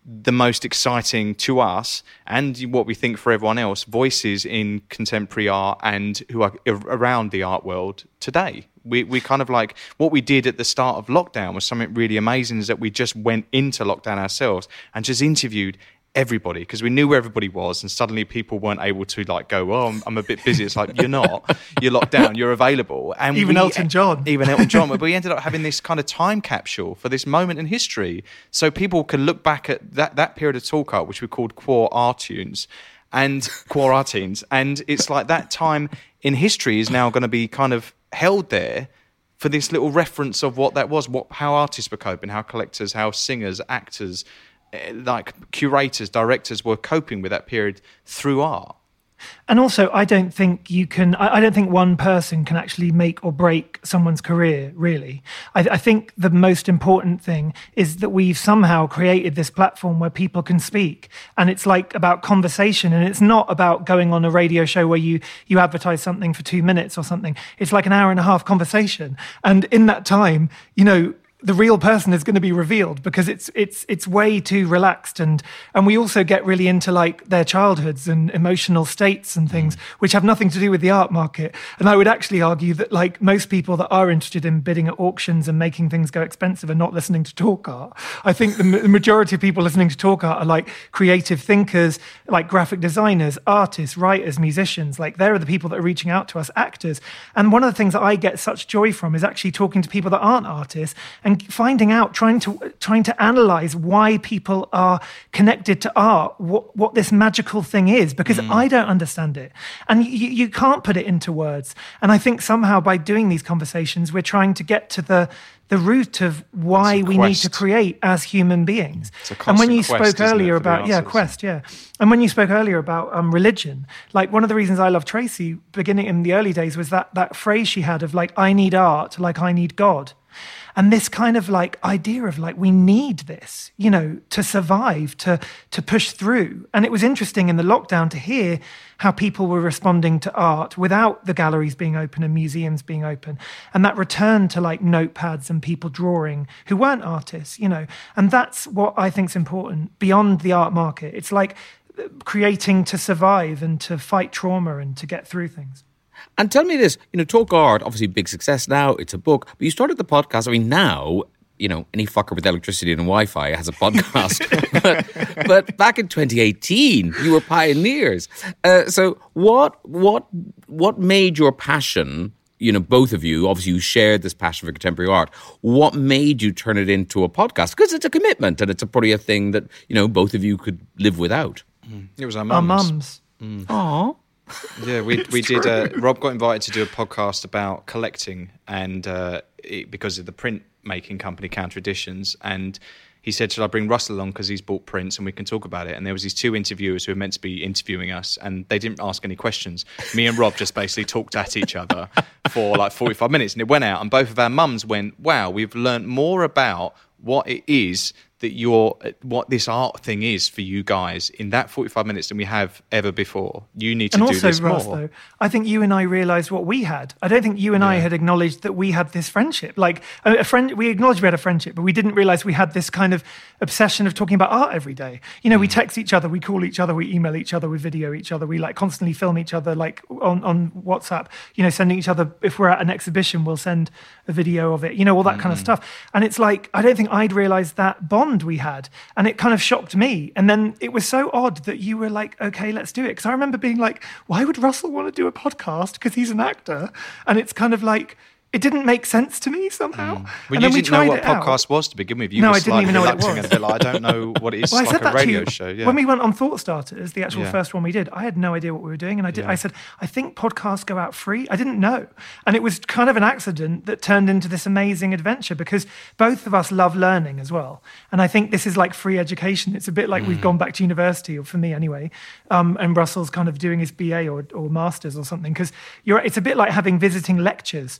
the most exciting to us and what we think for everyone else, voices in contemporary art and who are around the art world today. We we kind of like, what we did at the start of lockdown was something really amazing, is that we just went into lockdown ourselves and just interviewed everybody, because we knew where everybody was, and suddenly people weren't able to like go, well, I'm, I'm a bit busy. It's like, you're not, you're locked down, you're available. And even we, Elton John. Even Elton John. But we ended up having this kind of time capsule for this moment in history. So people can look back at that, that period of Talk Art, which we called Quor Artunes, and Quor Artines. And it's like that time in history is now going to be kind of held there for this little reference of what that was, what how artists were coping, how collectors, how singers, actors, like curators, directors were coping with that period through art. And also, I don't think you can, I, I don't think one person can actually make or break someone's career, really. I, I think the most important thing is that we've somehow created this platform where people can speak. And it's like about conversation, and it's not about going on a radio show where you, you advertise something for two minutes or something. It's like an hour and a half conversation. And in that time, you know, the real person is going to be revealed, because it's it's it's way too relaxed, and and we also get really into like their childhoods and emotional states and things, mm. which have nothing to do with the art market. And I would actually argue that like most people that are interested in bidding at auctions and making things go expensive are not listening to Talk Art. I think the, the majority of people listening to Talk Art are like creative thinkers, like graphic designers, artists, writers, musicians. Like they're the people that are reaching out to us, actors. And one of the things that I get such joy from is actually talking to people that aren't artists and And finding out, trying to trying to analyze why people are connected to art, what, what this magical thing is, because mm. I don't understand it. And you, you can't put it into words. And I think somehow by doing these conversations, we're trying to get to the the root of why we quest. need to create as human beings. It's a and when you quest, spoke earlier about, yeah, quest, yeah. And when you spoke earlier about um, religion, like one of the reasons I love Tracy, beginning in the early days, was that that phrase she had of like, I need art, like I need God. And this kind of like idea of like, we need this, you know, to survive, to to push through. And it was interesting in the lockdown to hear how people were responding to art without the galleries being open and museums being open. And that return to like notepads and people drawing who weren't artists, you know. And that's what I think is important beyond the art market. It's like creating to survive and to fight trauma and to get through things. And tell me this, you know, Talk Art, obviously big success now, it's a book, but you started the podcast, I mean, now, you know, any fucker with electricity and Wi-Fi has a podcast. but, but back in twenty eighteen, you were pioneers. Uh, so what, what, what made your passion, you know, both of you, obviously you shared this passion for contemporary art, what made you turn it into a podcast? Because it's a commitment and it's a, probably a thing that, you know, both of you could live without. Mm. It was our mums. Our mums. Mm. Aww. Yeah, we we did. Uh, Rob got invited to do a podcast about collecting, and uh, it, because of the print making company Counter Editions, and he said, "Should I bring Russell along because he's bought prints and we can talk about it?" And there was these two interviewers who were meant to be interviewing us, and they didn't ask any questions. Me and Rob just basically talked at each other for like forty-five minutes, and it went out, and both of our mums went, "Wow, we've learned more about what it is that you're, what this art thing is for you guys in that forty-five minutes than we have ever before. You need to and do also, this Russ, more." Though, I think you and I realised what we had. I don't think you and yeah. I had acknowledged that we had this friendship. Like a friend, we acknowledged we had a friendship, but we didn't realise we had this kind of obsession of talking about art every day. You know, mm. we text each other, we call each other, we email each other, we video each other, we like constantly film each other, like on, on WhatsApp. You know, sending each other, if we're at an exhibition, we'll send a video of it. You know, all that mm. kind of stuff. And it's like, I don't think I'd realised that bond we had. And it kind of shocked me. And then it was so odd that you were like, okay, let's do it. Because I remember being like, why would Russell want to do a podcast? Because he's an actor. And it's kind of like, it didn't make sense to me somehow. Mm. Well, and you then we didn't know what it out. podcast was to begin with. You no, were I didn't even know what it was. And a bit like, I don't know what it is. Well, it's I said like a that radio to you. show. Yeah. When we went on Thought Starters, the actual yeah. first one we did, I had no idea what we were doing. And I did. Yeah. I said, I think podcasts go out free. I didn't know. And it was kind of an accident that turned into this amazing adventure because both of us love learning as well. And I think this is like free education. It's a bit like mm. we've gone back to university, or for me anyway, um, and Russell's kind of doing his B A or, or master's or something, because you're. It's a bit like having visiting lectures. And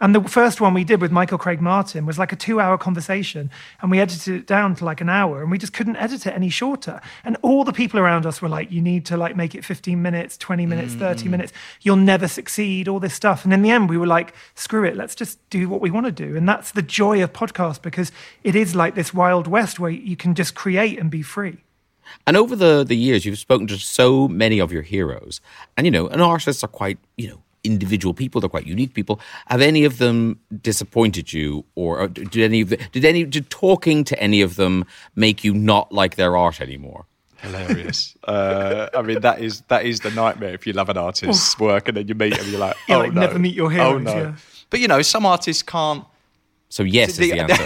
And the first one we did with Michael Craig Martin was like a two-hour conversation, and we edited it down to like an hour, and we just couldn't edit it any shorter. And all the people around us were like, you need to like make it fifteen minutes, twenty minutes, thirty minutes. You'll never succeed, all this stuff. And in the end, we were like, screw it, let's just do what we want to do. And that's the joy of podcasts, because it is like this Wild West where you can just create and be free. And over the, the years, you've spoken to so many of your heroes. And, you know, and artists are quite, you know, individual people. They're quite unique people. Have any of them disappointed you? Or did any of the, did any, did talking to any of them make you not like their art anymore? Hilarious. uh, I mean, that is that is the nightmare if you love an artist's work and then you meet them and you're like, yeah, oh, like no. never meet your heroes. Oh, no. Yeah. But, you know, some artists can't. So yes is the, the answer.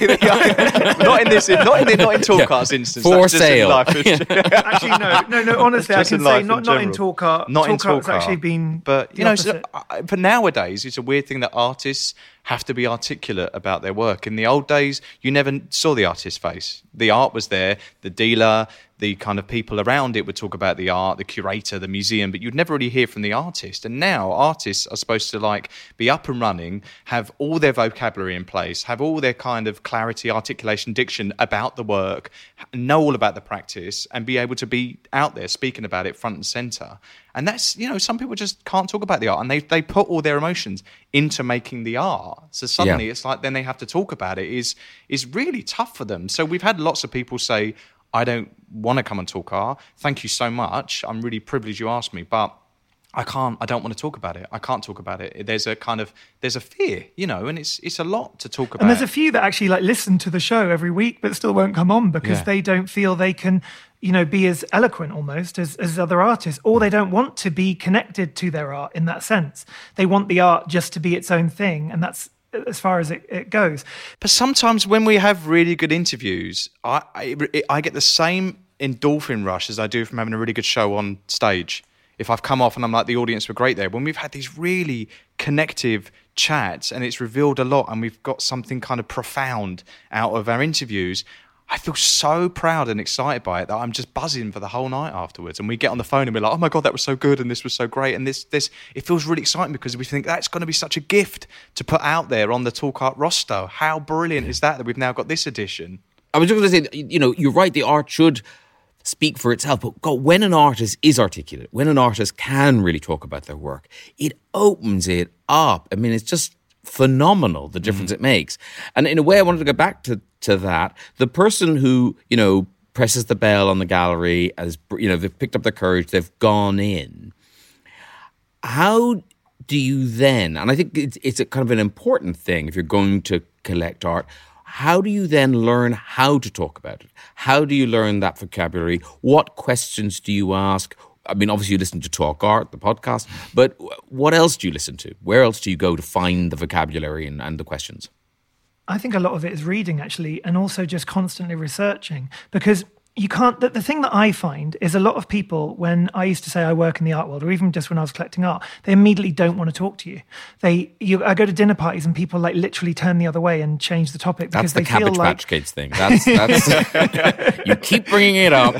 not in this, not in the, not in Talkart's yeah. instance. For That's sale. Just in life. Actually, no, no, no. Honestly, I Just can in say life not in not in general. Talkart. Not in Talkart's Talkart. actually been, but you the know, opposite. so, uh, but nowadays it's a weird thing that artists have to be articulate about their work. In the old days, you never saw the artist's face. The art was there. The dealer, the kind of people around it would talk about the art, the curator, the museum, but you'd never really hear from the artist. And now artists are supposed to like be up and running, have all their vocabulary in place, have all their kind of clarity, articulation, diction about the work, know all about the practice, and be able to be out there speaking about it front and center. And that's, you know, some people just can't talk about the art, and they they put all their emotions into making the art. So suddenly Yeah. it's like then they have to talk about it is is really tough for them. So we've had lots of people say, I don't want to come and talk art. Thank you so much. I'm really privileged you asked me, but I can't, I don't want to talk about it. I can't talk about it. There's a kind of, there's a fear, you know, and it's it's a lot to talk about. And there's a few that actually like listen to the show every week, but still won't come on because Yeah. they don't feel they can, you know, be as eloquent almost as, as other artists, or they don't want to be connected to their art in that sense. They want the art just to be its own thing, and that's as far as it, it goes. But sometimes when we have really good interviews, I, I I get the same endorphin rush as I do from having a really good show on stage. If I've come off and I'm like, the audience were great there. When we've had these really connective chats and it's revealed a lot and we've got something kind of profound out of our interviews, I feel so proud and excited by it that I'm just buzzing for the whole night afterwards. And we get on the phone and we're like, oh my God, that was so good and this was so great. And this, this, it feels really exciting because we think that's going to be such a gift to put out there on the Talk Art roster. How brilliant is that that we've now got this edition? I was just going to say, you know, you're right, the art should speak for itself. But God, when an artist is articulate, when an artist can really talk about their work, it opens it up. I mean, it's just phenomenal, the difference mm. it makes. And in a way, I wanted to go back to, to that. The person who, you know, presses the bell on the gallery, as you know, they've picked up their courage, they've gone in. How do you then, and I think it's, it's a kind of an important thing if you're going to collect art, how do you then learn how to talk about it? How do you learn that vocabulary? What questions do you ask? I mean, obviously you listen to Talk Art, the podcast, but what else do you listen to? Where else do you go to find the vocabulary and, and the questions? I think a lot of it is reading, actually, and also just constantly researching, because you can't, the, the thing that I find is a lot of people, when I used to say I work in the art world, or even just when I was collecting art, they immediately don't want to talk to you. They, you, I go to dinner parties and people like literally turn the other way and change the topic because that's the they feel Cabbage like... Patch Kids thing. That's, that's you keep bringing it up.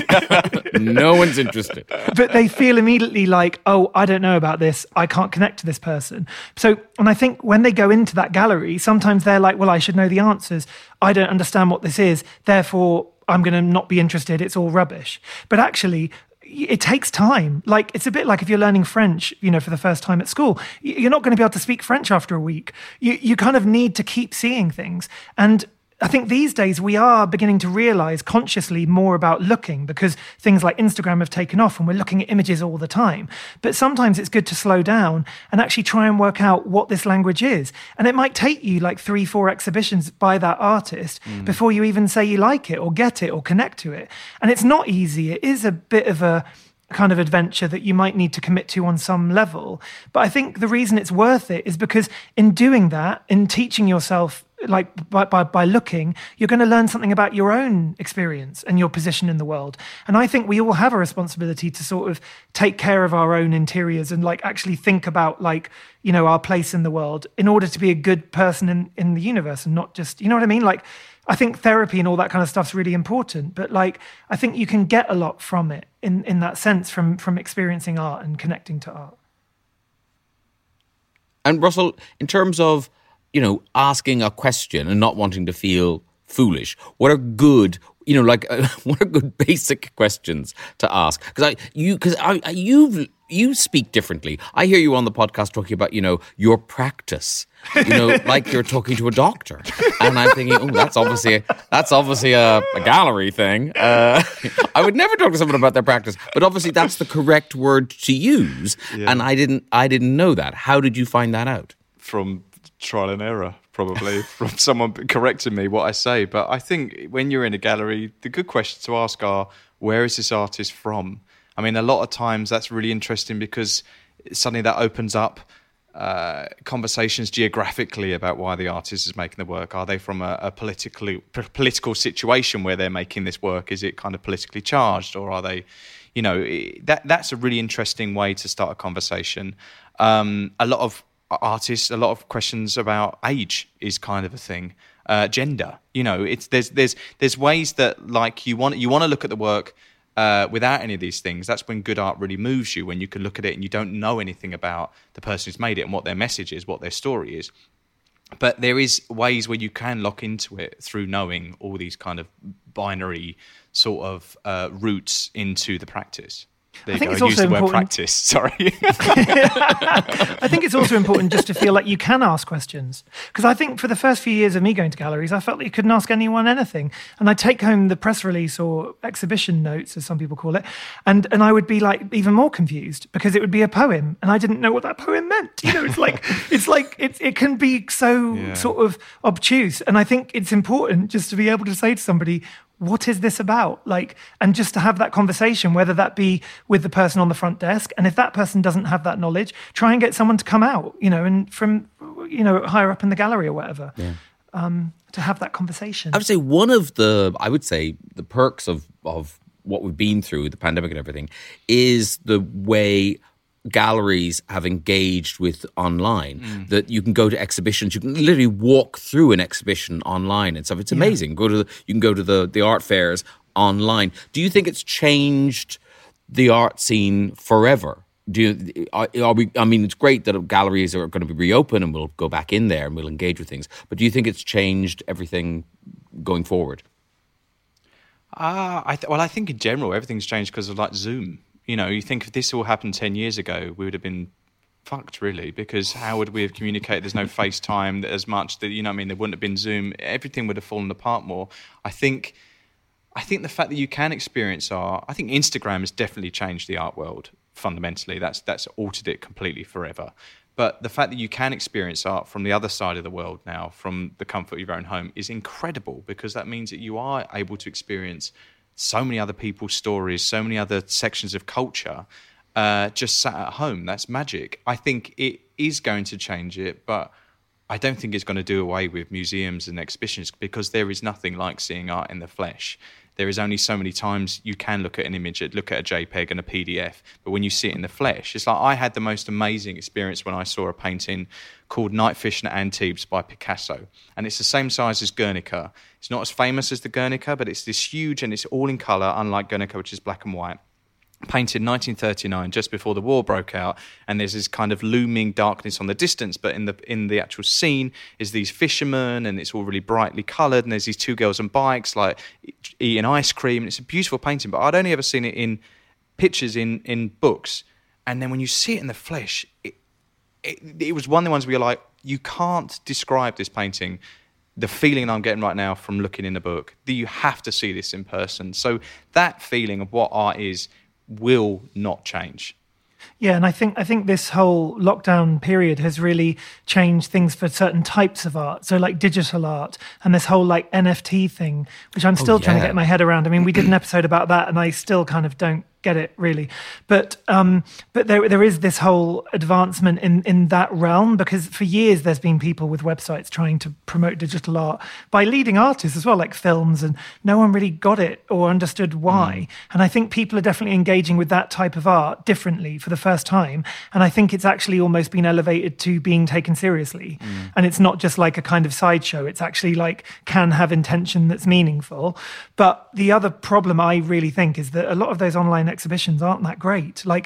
No one's interested. But they feel immediately like, oh, I don't know about this. I can't connect to this person. So, and I think when they go into that gallery, sometimes they're like, well, I should know the answers. I don't understand what this is. Therefore, I'm going to not be interested. It's all rubbish. But actually, it takes time. Like, it's a bit like if you're learning French, you know, for the first time at school, you're not going to be able to speak French after a week. You, you kind of need to keep seeing things. And I think these days we are beginning to realize consciously more about looking, because things like Instagram have taken off and we're looking at images all the time. But sometimes it's good to slow down and actually try and work out what this language is. And it might take you like three, four exhibitions by that artist mm. before you even say you like it or get it or connect to it. And it's not easy. It is a bit of a kind of adventure that you might need to commit to on some level. But I think the reason it's worth it is because in doing that, in teaching yourself, like by, by by looking, you're going to learn something about your own experience and your position in the world. And I think we all have a responsibility to sort of take care of our own interiors and like actually think about like, you know, our place in the world in order to be a good person in, in the universe and not just, you know what I mean? Like, I think therapy and all that kind of stuff's really important, but like, I think you can get a lot from it in, in that sense from, from experiencing art and connecting to art. And Russell, in terms of you know, asking a question and not wanting to feel foolish? What are good, you know, like uh, what are good basic questions to ask? Because I, you, because I, I, you've, you speak differently. I hear you on the podcast talking about, you know, your practice, you know, like you're talking to a doctor. And I'm thinking, oh, that's obviously, that's obviously a, a gallery thing. Uh, I would never talk to someone about their practice, but obviously that's the correct word to use. Yeah. And I didn't, I didn't know that. How did you find that out? From trial and error, probably, from someone correcting me what I say. But I think when you're in a gallery, the good questions to ask are, where is this artist from? I mean, a lot of times that's really interesting because suddenly that opens up uh, conversations geographically about why the artist is making the work. Are they from a, a politically, p- political situation where they're making this work? Is it kind of politically charged, or are they, you know, that that's a really interesting way to start a conversation. Um, a lot of artists, a lot of questions about age is kind of a thing. Uh, gender, you know, it's there's there's there's ways that like you want you want to look at the work. Uh, without any of these things, that's when good art really moves you, when you can look at it and you don't know anything about the person who's made it and what their message is, what their story is. But there is ways where you can lock into it through knowing all these kind of binary sort of uh, routes into the practice. There you I think go. it's I also used the word important. practice, sorry. I think it's also important just to feel like you can ask questions. Because I think for the first few years of me going to galleries, I felt like you couldn't ask anyone anything. And I'd take home the press release or exhibition notes, as some people call it, and, and I would be like even more confused because it would be a poem and I didn't know what that poem meant. You know, it's like, it's like it, it can be so Yeah. sort of obtuse. And I think it's important just to be able to say to somebody, what is this about? Like, and just to have that conversation, whether that be with the person on the front desk, and if that person doesn't have that knowledge, try and get someone to come out, you know, and from, you know, higher up in the gallery or whatever, yeah. um, to have that conversation. I would say one of the, I would say the perks of, of what we've been through, the pandemic and everything, is the way galleries have engaged with online, mm. that you can go to exhibitions, you can literally walk through an exhibition online and stuff. It's amazing. Yeah. Go to the, you can go to the, the art fairs online. Do you think it's changed the art scene forever? Do you, are, are we, I mean, it's great that galleries are going to be reopened and we'll go back in there and we'll engage with things. But do you think it's changed everything going forward? Uh, I th- well, I think in general, everything's changed because of like Zoom. You know, you think if this all happened ten years ago, we would have been fucked, really, because how would we have communicated? There's no FaceTime as much. That, you know what I mean? There wouldn't have been Zoom. Everything would have fallen apart more. I think I think the fact that you can experience art, I think Instagram has definitely changed the art world fundamentally. That's that's altered it completely forever. But the fact that you can experience art from the other side of the world now, from the comfort of your own home, is incredible, because that means that you are able to experience so many other people's stories, so many other sections of culture, uh, just sat at home. That's magic. I think it is going to change it, but I don't think it's going to do away with museums and exhibitions, because there is nothing like seeing art in the flesh. There is only so many times you can look at an image, look at a JPEG and a P D F, but when you see it in the flesh, it's like I had the most amazing experience when I saw a painting called Night Fishing at Antibes by Picasso. And it's the same size as Guernica. It's not as famous as the Guernica, but it's this huge, and it's all in colour, unlike Guernica, which is black and white. Painted nineteen thirty-nine, just before the war broke out, and there's this kind of looming darkness on the distance, but in the in the actual scene is these fishermen, and it's all really brightly coloured, and there's these two girls on bikes, like eating ice cream, and it's a beautiful painting, but I'd only ever seen it in pictures in, in books, and then when you see it in the flesh, it, it, it was one of the ones where you're like, you can't describe this painting, the feeling I'm getting right now from looking in the book, that you have to see this in person. So that feeling of what art is will not change. Yeah, and I think I think this whole lockdown period has really changed things for certain types of art. So like digital art and this whole like N F T thing, which I'm still oh, yeah. trying to get my head around. I mean, we did an episode about that and I still kind of don't get it really. But um, but there there is this whole advancement in, in that realm, because for years there's been people with websites trying to promote digital art by leading artists as well, like films, and no one really got it or understood why. Mm. And I think people are definitely engaging with that type of art differently for the first time. And I think it's actually almost been elevated to being taken seriously. Mm. And it's not just like a kind of sideshow. It's actually like can have intention that's meaningful. But the other problem I really think is that a lot of those online exhibitions aren't that great. Like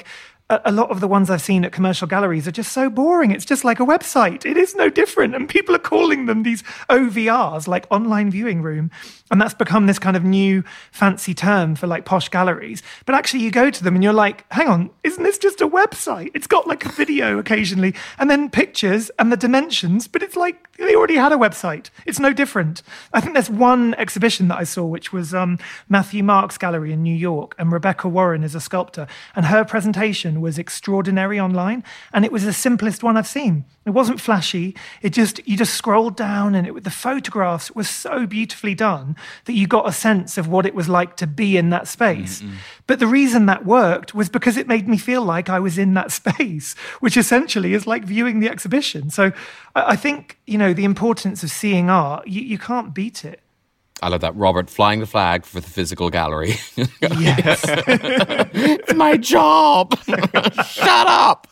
a, a lot of the ones I've seen at commercial galleries are just so boring. It's just like a website. It is no different. And people are calling them these O V Rs, like online viewing room. And that's become this kind of new fancy term for like posh galleries. But actually you go to them and you're like, hang on, isn't this just a website? It's got like a video occasionally and then pictures and the dimensions, but it's like they already had a website. It's no different. I think there's one exhibition that I saw, which was um, Matthew Mark's gallery in New York, and Rebecca Warren is a sculptor, and her presentation was extraordinary online, and it was the simplest one I've seen. It wasn't flashy. It just, you just scrolled down and it, the photographs were so beautifully done that you got a sense of what it was like to be in that space. Mm-hmm. But the reason that worked was because it made me feel like I was in that space, which essentially is like viewing the exhibition. So I, I think, you know, the importance of seeing art, you, you can't beat it. I love that. Robert flying the flag for the physical gallery. Yes. It's my job. Shut up.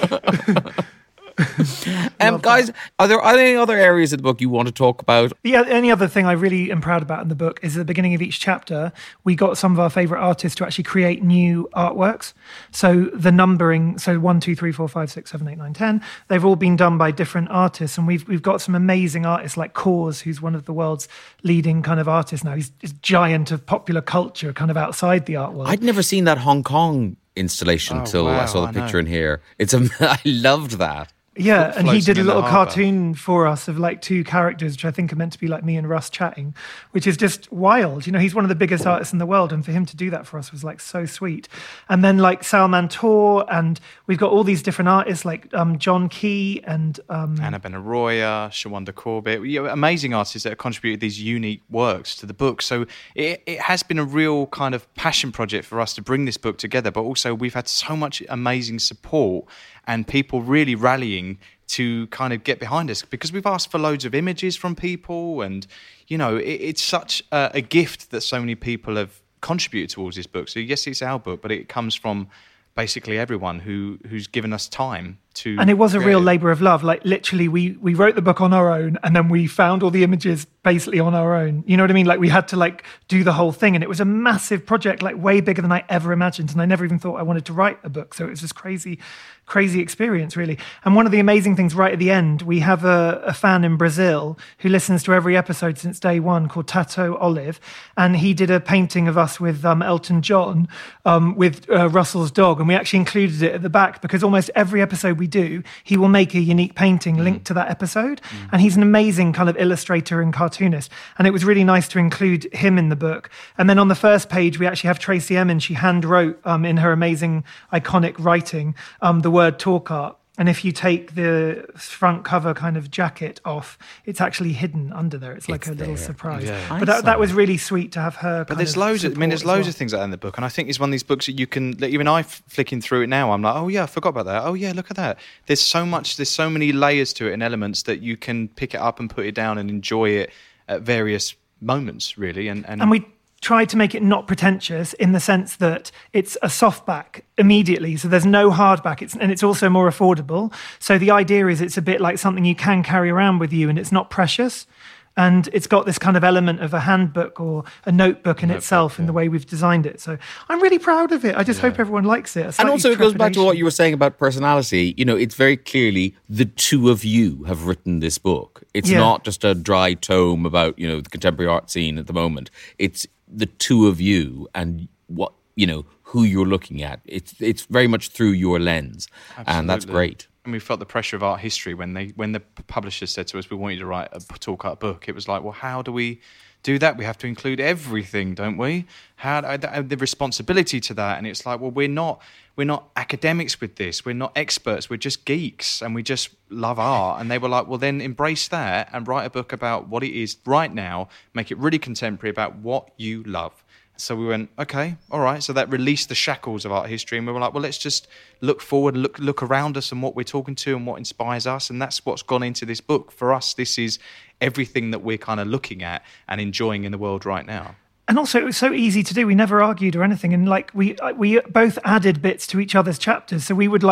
um, guys, are there any other areas of the book you want to talk about? Yeah, any other thing I really am proud about in the book is at the beginning of each chapter, we got some of our favourite artists to actually create new artworks. So the numbering, so one, two, three, four, five, six, seven, eight, nine, ten, they've all been done by different artists. And we've we've got some amazing artists like Kaws, who's one of the world's leading kind of artists now. He's a giant of popular culture, kind of outside the art world. I'd never seen that Hong Kong installation until oh, wow, I saw the I picture know. in here. It's a, I loved that. Yeah, and he did a in the little harbour. cartoon for us of like two characters, which I think are meant to be like me and Russ chatting, which is just wild. You know, he's one of the biggest artists in the world, and for him to do that for us was like so sweet. And then like Salman Tor, and we've got all these different artists like um, John Key and um, Anna Benaroya, Shawanda Corbett, you know, amazing artists that have contributed these unique works to the book. So it, it has been a real kind of passion project for us to bring this book together, but also we've had so much amazing support and people really rallying to kind of get behind us, because we've asked for loads of images from people, and you know it, it's such a, a gift that so many people have contributed towards this book. So yes, it's our book, but it comes from basically everyone who who's given us time to. And it was a real it. labour of love. Like literally, we we wrote the book on our own, and then we found all the images basically on our own. You know what I mean? Like we had to like do the whole thing, and it was a massive project, like way bigger than I ever imagined. And I never even thought I wanted to write a book. So it was this crazy, crazy experience, really. And one of the amazing things right at the end, we have a, a fan in Brazil who listens to every episode since day one called Tato Olive, and he did a painting of us with um, Elton John um, with uh, Russell's dog, and we actually included it at the back because almost every episode we do, he will make a unique painting linked to that episode. Mm. And he's an amazing kind of illustrator and cartoonist. And it was really nice to include him in the book. And then on the first page, we actually have Tracy Emin. She hand wrote um, in her amazing, iconic writing um, the word talk art. And if you take the front cover kind of jacket off, it's actually hidden under there. It's like It's a little there. surprise. Yeah. But that, that was really sweet to have her. But there's loads. Of, I mean, there's loads of things like that in the book, and I think it's one of these books that you can. Like, even I flicking through it now, I'm like, oh yeah, I forgot about that. Oh yeah, look at that. There's so much. There's so many layers to it and elements that you can pick it up and put it down and enjoy it at various moments, really. And and, And we tried to make it not pretentious in the sense that it's a softback immediately, so there's no hardback, it's, and it's also more affordable. So the idea is it's a bit like something you can carry around with you, and it's not precious. And it's got this kind of element of a handbook or a notebook in Notebook, itself yeah. in the way we've designed it. So I'm really proud of it. I just Yeah. hope everyone likes it. A And slightly also, it goes back to what trepidation. you were saying about personality. You know, it's very clearly the two of you have written this book. It's Yeah. not just a dry tome about, you know, the contemporary art scene at the moment. It's the two of you and what, you know, who you're looking at. It's it's very much through your lens. And that's Absolutely. great. And we felt the pressure of art history when they when the publishers said to us, we want you to write a talk art book. It was like, well, how do we do that? We have to include everything, don't we? How the responsibility to that? And it's like, well, we're not we're not academics with this. We're not experts. We're just geeks, and we just love art. And they were like, well, then embrace that and write a book about what it is right now. Make it really contemporary about what you love. So we went, okay, all right. So that released the shackles of art history, and we were like, well, let's just look forward, look look around us, and what we're talking to, and what inspires us, and that's what's gone into this book. For us, this is everything that we're kind of looking at and enjoying in the world right now. And also, it was so easy to do. We never argued or anything, and like we we both added bits to each other's chapters. So we would like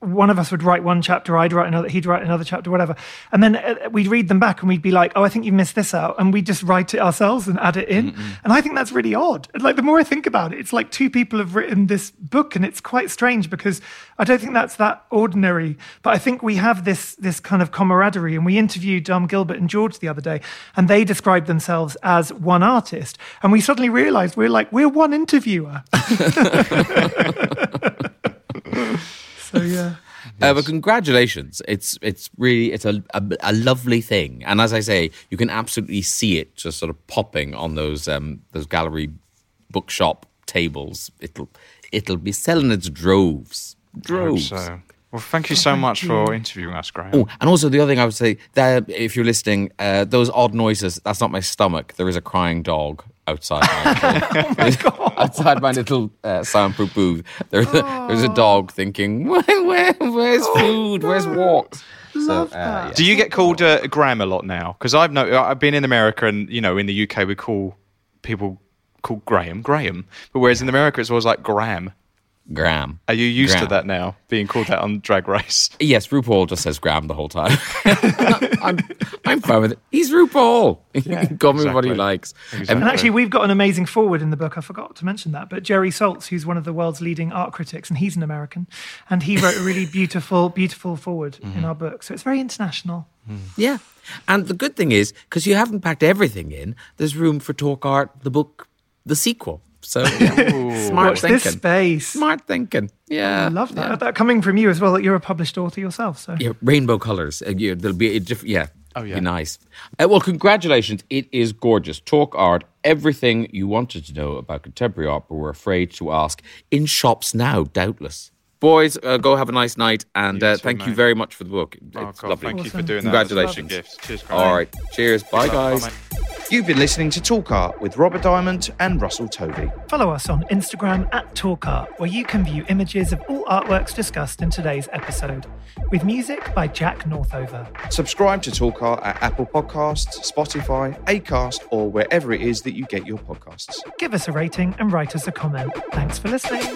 one of us would write one chapter, I'd write another, he'd write another chapter, whatever. And then uh, we'd read them back and we'd be like, oh, I think you missed this out. And we'd just write it ourselves and add it in. Mm-mm. And I think that's really odd. And like the more I think about it, it's like two people have written this book and it's quite strange because I don't think that's that ordinary. But I think we have this, this kind of camaraderie. And we interviewed um, Gilbert and George the other day and they described themselves as one artist. And we suddenly realized we're like, we're one interviewer. So yeah, uh, but congratulations! It's it's really it's a, a a lovely thing, and as I say, you can absolutely see it just sort of popping on those um those gallery bookshop tables. It'll it'll be selling its droves, droves. I hope so. Well, thank you so much for interviewing us, Graham. Oh, and also the other thing I would say that if you're listening, uh, those odd noises, that's not my stomach. There is a crying dog outside my, oh my God. outside my little uh, soundproof booth. There's a, oh. there's a dog thinking, where, where, where's food? Where's walks? Love so, uh, that. Yeah. Do you get called uh, Graham a lot now? Because I've know I've been in America and you know in the U K we call people called Graham Graham, but whereas in America it's always like Graham. Graham. Are you used Graham. to that now, being called that on Drag Race? Yes, RuPaul just says Graham the whole time. I'm, I'm fine with it. He's RuPaul. He Yeah, can call me exactly. what he likes. Exactly. And actually, we've got an amazing forward in the book. I forgot to mention that. But Jerry Saltz, who's one of the world's leading art critics, and he's an American, and he wrote a really beautiful, beautiful forward mm-hmm. in our book. So it's very international. Mm. Yeah. And the good thing is, because you haven't packed everything in, there's room for Talk Art, the book, the sequel. So yeah. smart Watch thinking. this space. Smart thinking. Yeah. I love that. Yeah. That coming from you as well, that you're a published author yourself. So yeah, rainbow colours. Uh, yeah, there'll be a different. Yeah. Oh yeah. Be nice. Uh, well, congratulations. It is gorgeous. Talk Art. Everything you wanted to know about contemporary art, but were afraid to ask. In shops now, doubtless. Boys, uh, go have a nice night, and You uh, too, thank mate. you very much for the book. It's Oh, God, lovely. thank you Awesome. for doing that. Congratulations. That's a gifts. Cheers, Graham. All right. Cheers. Bye, Good luck. guys. Bye, mate. You've been listening to Talk Art with Robert Diamond and Russell Tovey. follow us on Instagram at TalkArt, where you can view images of all artworks discussed in today's episode, with music by Jack Northover. Subscribe to Talk Art at Apple Podcasts, Spotify, Acast, or wherever it is that you get your podcasts. Give us a rating and write us a comment. Thanks for listening.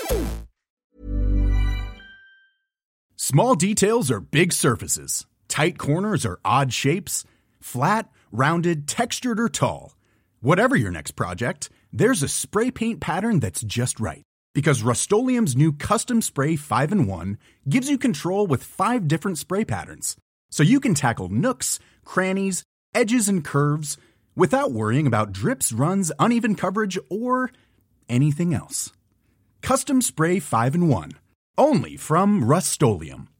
Small details are big surfaces. Tight corners are odd shapes. Flat, rounded, textured, or tall. Whatever your next project, there's a spray paint pattern that's just right. Because Rust-Oleum's new Custom Spray five in one gives you control with five different spray patterns. So you can tackle nooks, crannies, edges, and curves without worrying about drips, runs, uneven coverage, or anything else. Custom Spray five in one. Only from Rust-Oleum.